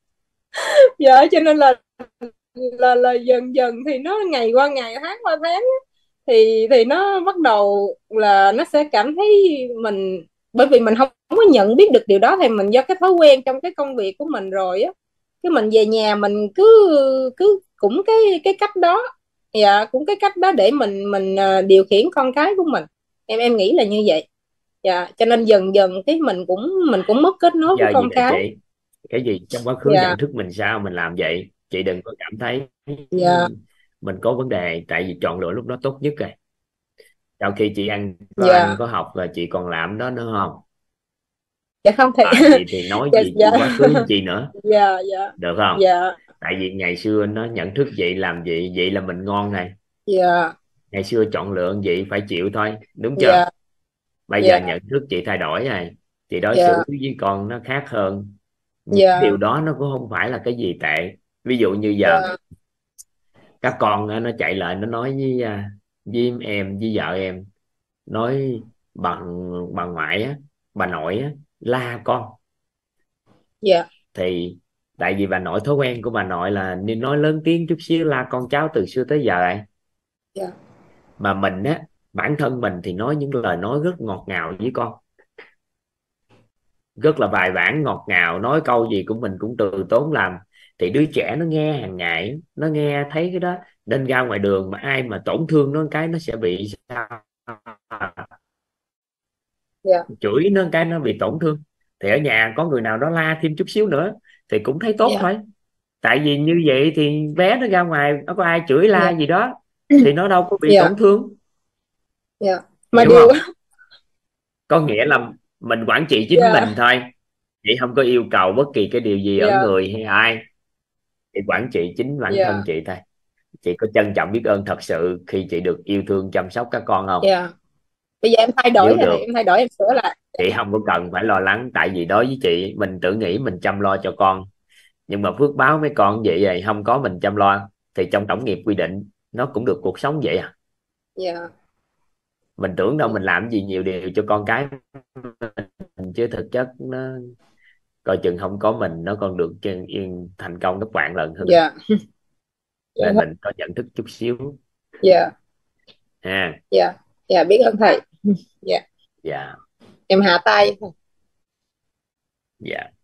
Dạ cho nên là là là dần dần thì nó ngày qua ngày, tháng qua tháng á, thì thì nó bắt đầu là nó sẽ cảm thấy mình, bởi vì mình không, không có nhận biết được điều đó thì mình do cái thói quen trong cái công việc của mình rồi á, cái mình về nhà mình cứ cứ cũng cái cái cách đó. Dạ cũng cái cách đó để mình mình à, điều khiển con cái của mình. Em em nghĩ là như vậy. Dạ cho nên dần dần cái mình cũng mình cũng mất kết nối với Giờ gì con nè cái. chị, cái gì trong quá khứ Dạ. nhận thức mình sao mình làm vậy, chị đừng có cảm thấy Dạ. mình có vấn đề, tại vì chọn lựa lúc đó tốt nhất rồi. Sau khi chị ăn có Dạ. ăn có học rồi chị còn làm đó nữa không? Dạ không thầy. À, vậy thì nói Dạ. gì Dạ. chuyện quá khứ với chị nữa, Dạ. Dạ. được không? Dạ. Tại vì ngày xưa nó nhận thức vậy làm vậy, vậy là mình ngon này. Dạ. Ngày xưa chọn lựa vậy phải chịu thôi, đúng chưa? Dạ. Bây giờ Dạ. nhận thức chị thay đổi rồi, chị đối Dạ. xử với con nó khác hơn. Những Dạ. điều đó nó cũng không phải là cái gì tệ. Ví dụ như giờ Dạ. các con nó chạy lại nó nói với à, với em với vợ em, nói bằng bà ngoại á, bà nội á, la con. Dạ. Thì tại vì bà nội, thói quen của bà nội là nên nói lớn tiếng chút xíu la con cháu từ xưa tới giờ ấy. Dạ. Mà mình á, bản thân mình thì nói những lời nói rất ngọt ngào với con, rất là bài bản ngọt ngào, nói câu gì của mình cũng từ tốn làm. Thì đứa trẻ nó nghe hàng ngày, nó nghe thấy cái đó, nên ra ngoài đường mà ai mà tổn thương nó cái nó sẽ bị sao, Dạ. chửi nó cái nó bị tổn thương. Thì ở nhà có người nào đó la thêm chút xíu nữa thì cũng thấy tốt Dạ. thôi. Tại vì như vậy thì bé nó ra ngoài nó có ai chửi la Dạ. gì đó thì nó đâu có bị Dạ. tổn thương. Dạ. Mà Hiểu điều không? Có nghĩa là mình quản trị chính dạ. mình thôi, chị không có yêu cầu bất kỳ cái điều gì ở Dạ. người hay ai. Chị quản trị chính bản Dạ. thân chị thôi. Chị có trân trọng biết ơn thật sự khi chị được yêu thương chăm sóc các con không? Dạ. Bây giờ em thay đổi Nếu rồi thầy, được em thay đổi em sửa lại. chị không có cần phải lo lắng, tại vì đối với chị mình tự nghĩ mình chăm lo cho con, nhưng mà phước báo mấy con vậy vậy không có mình chăm lo thì trong tổng nghiệp quy định nó cũng được cuộc sống vậy à. Dạ. Mình tưởng đâu mình làm gì nhiều điều cho con cái mình, chứ thực chất nó coi chừng không có mình nó còn được yên thành công gấp vạn lần hơn. Dạ. Nên Dạ. mình có nhận thức chút xíu Dạ. ha. Dạ. Dạ biết ơn thầy. Dạ. Dạ. Em hạ tay. Dạ.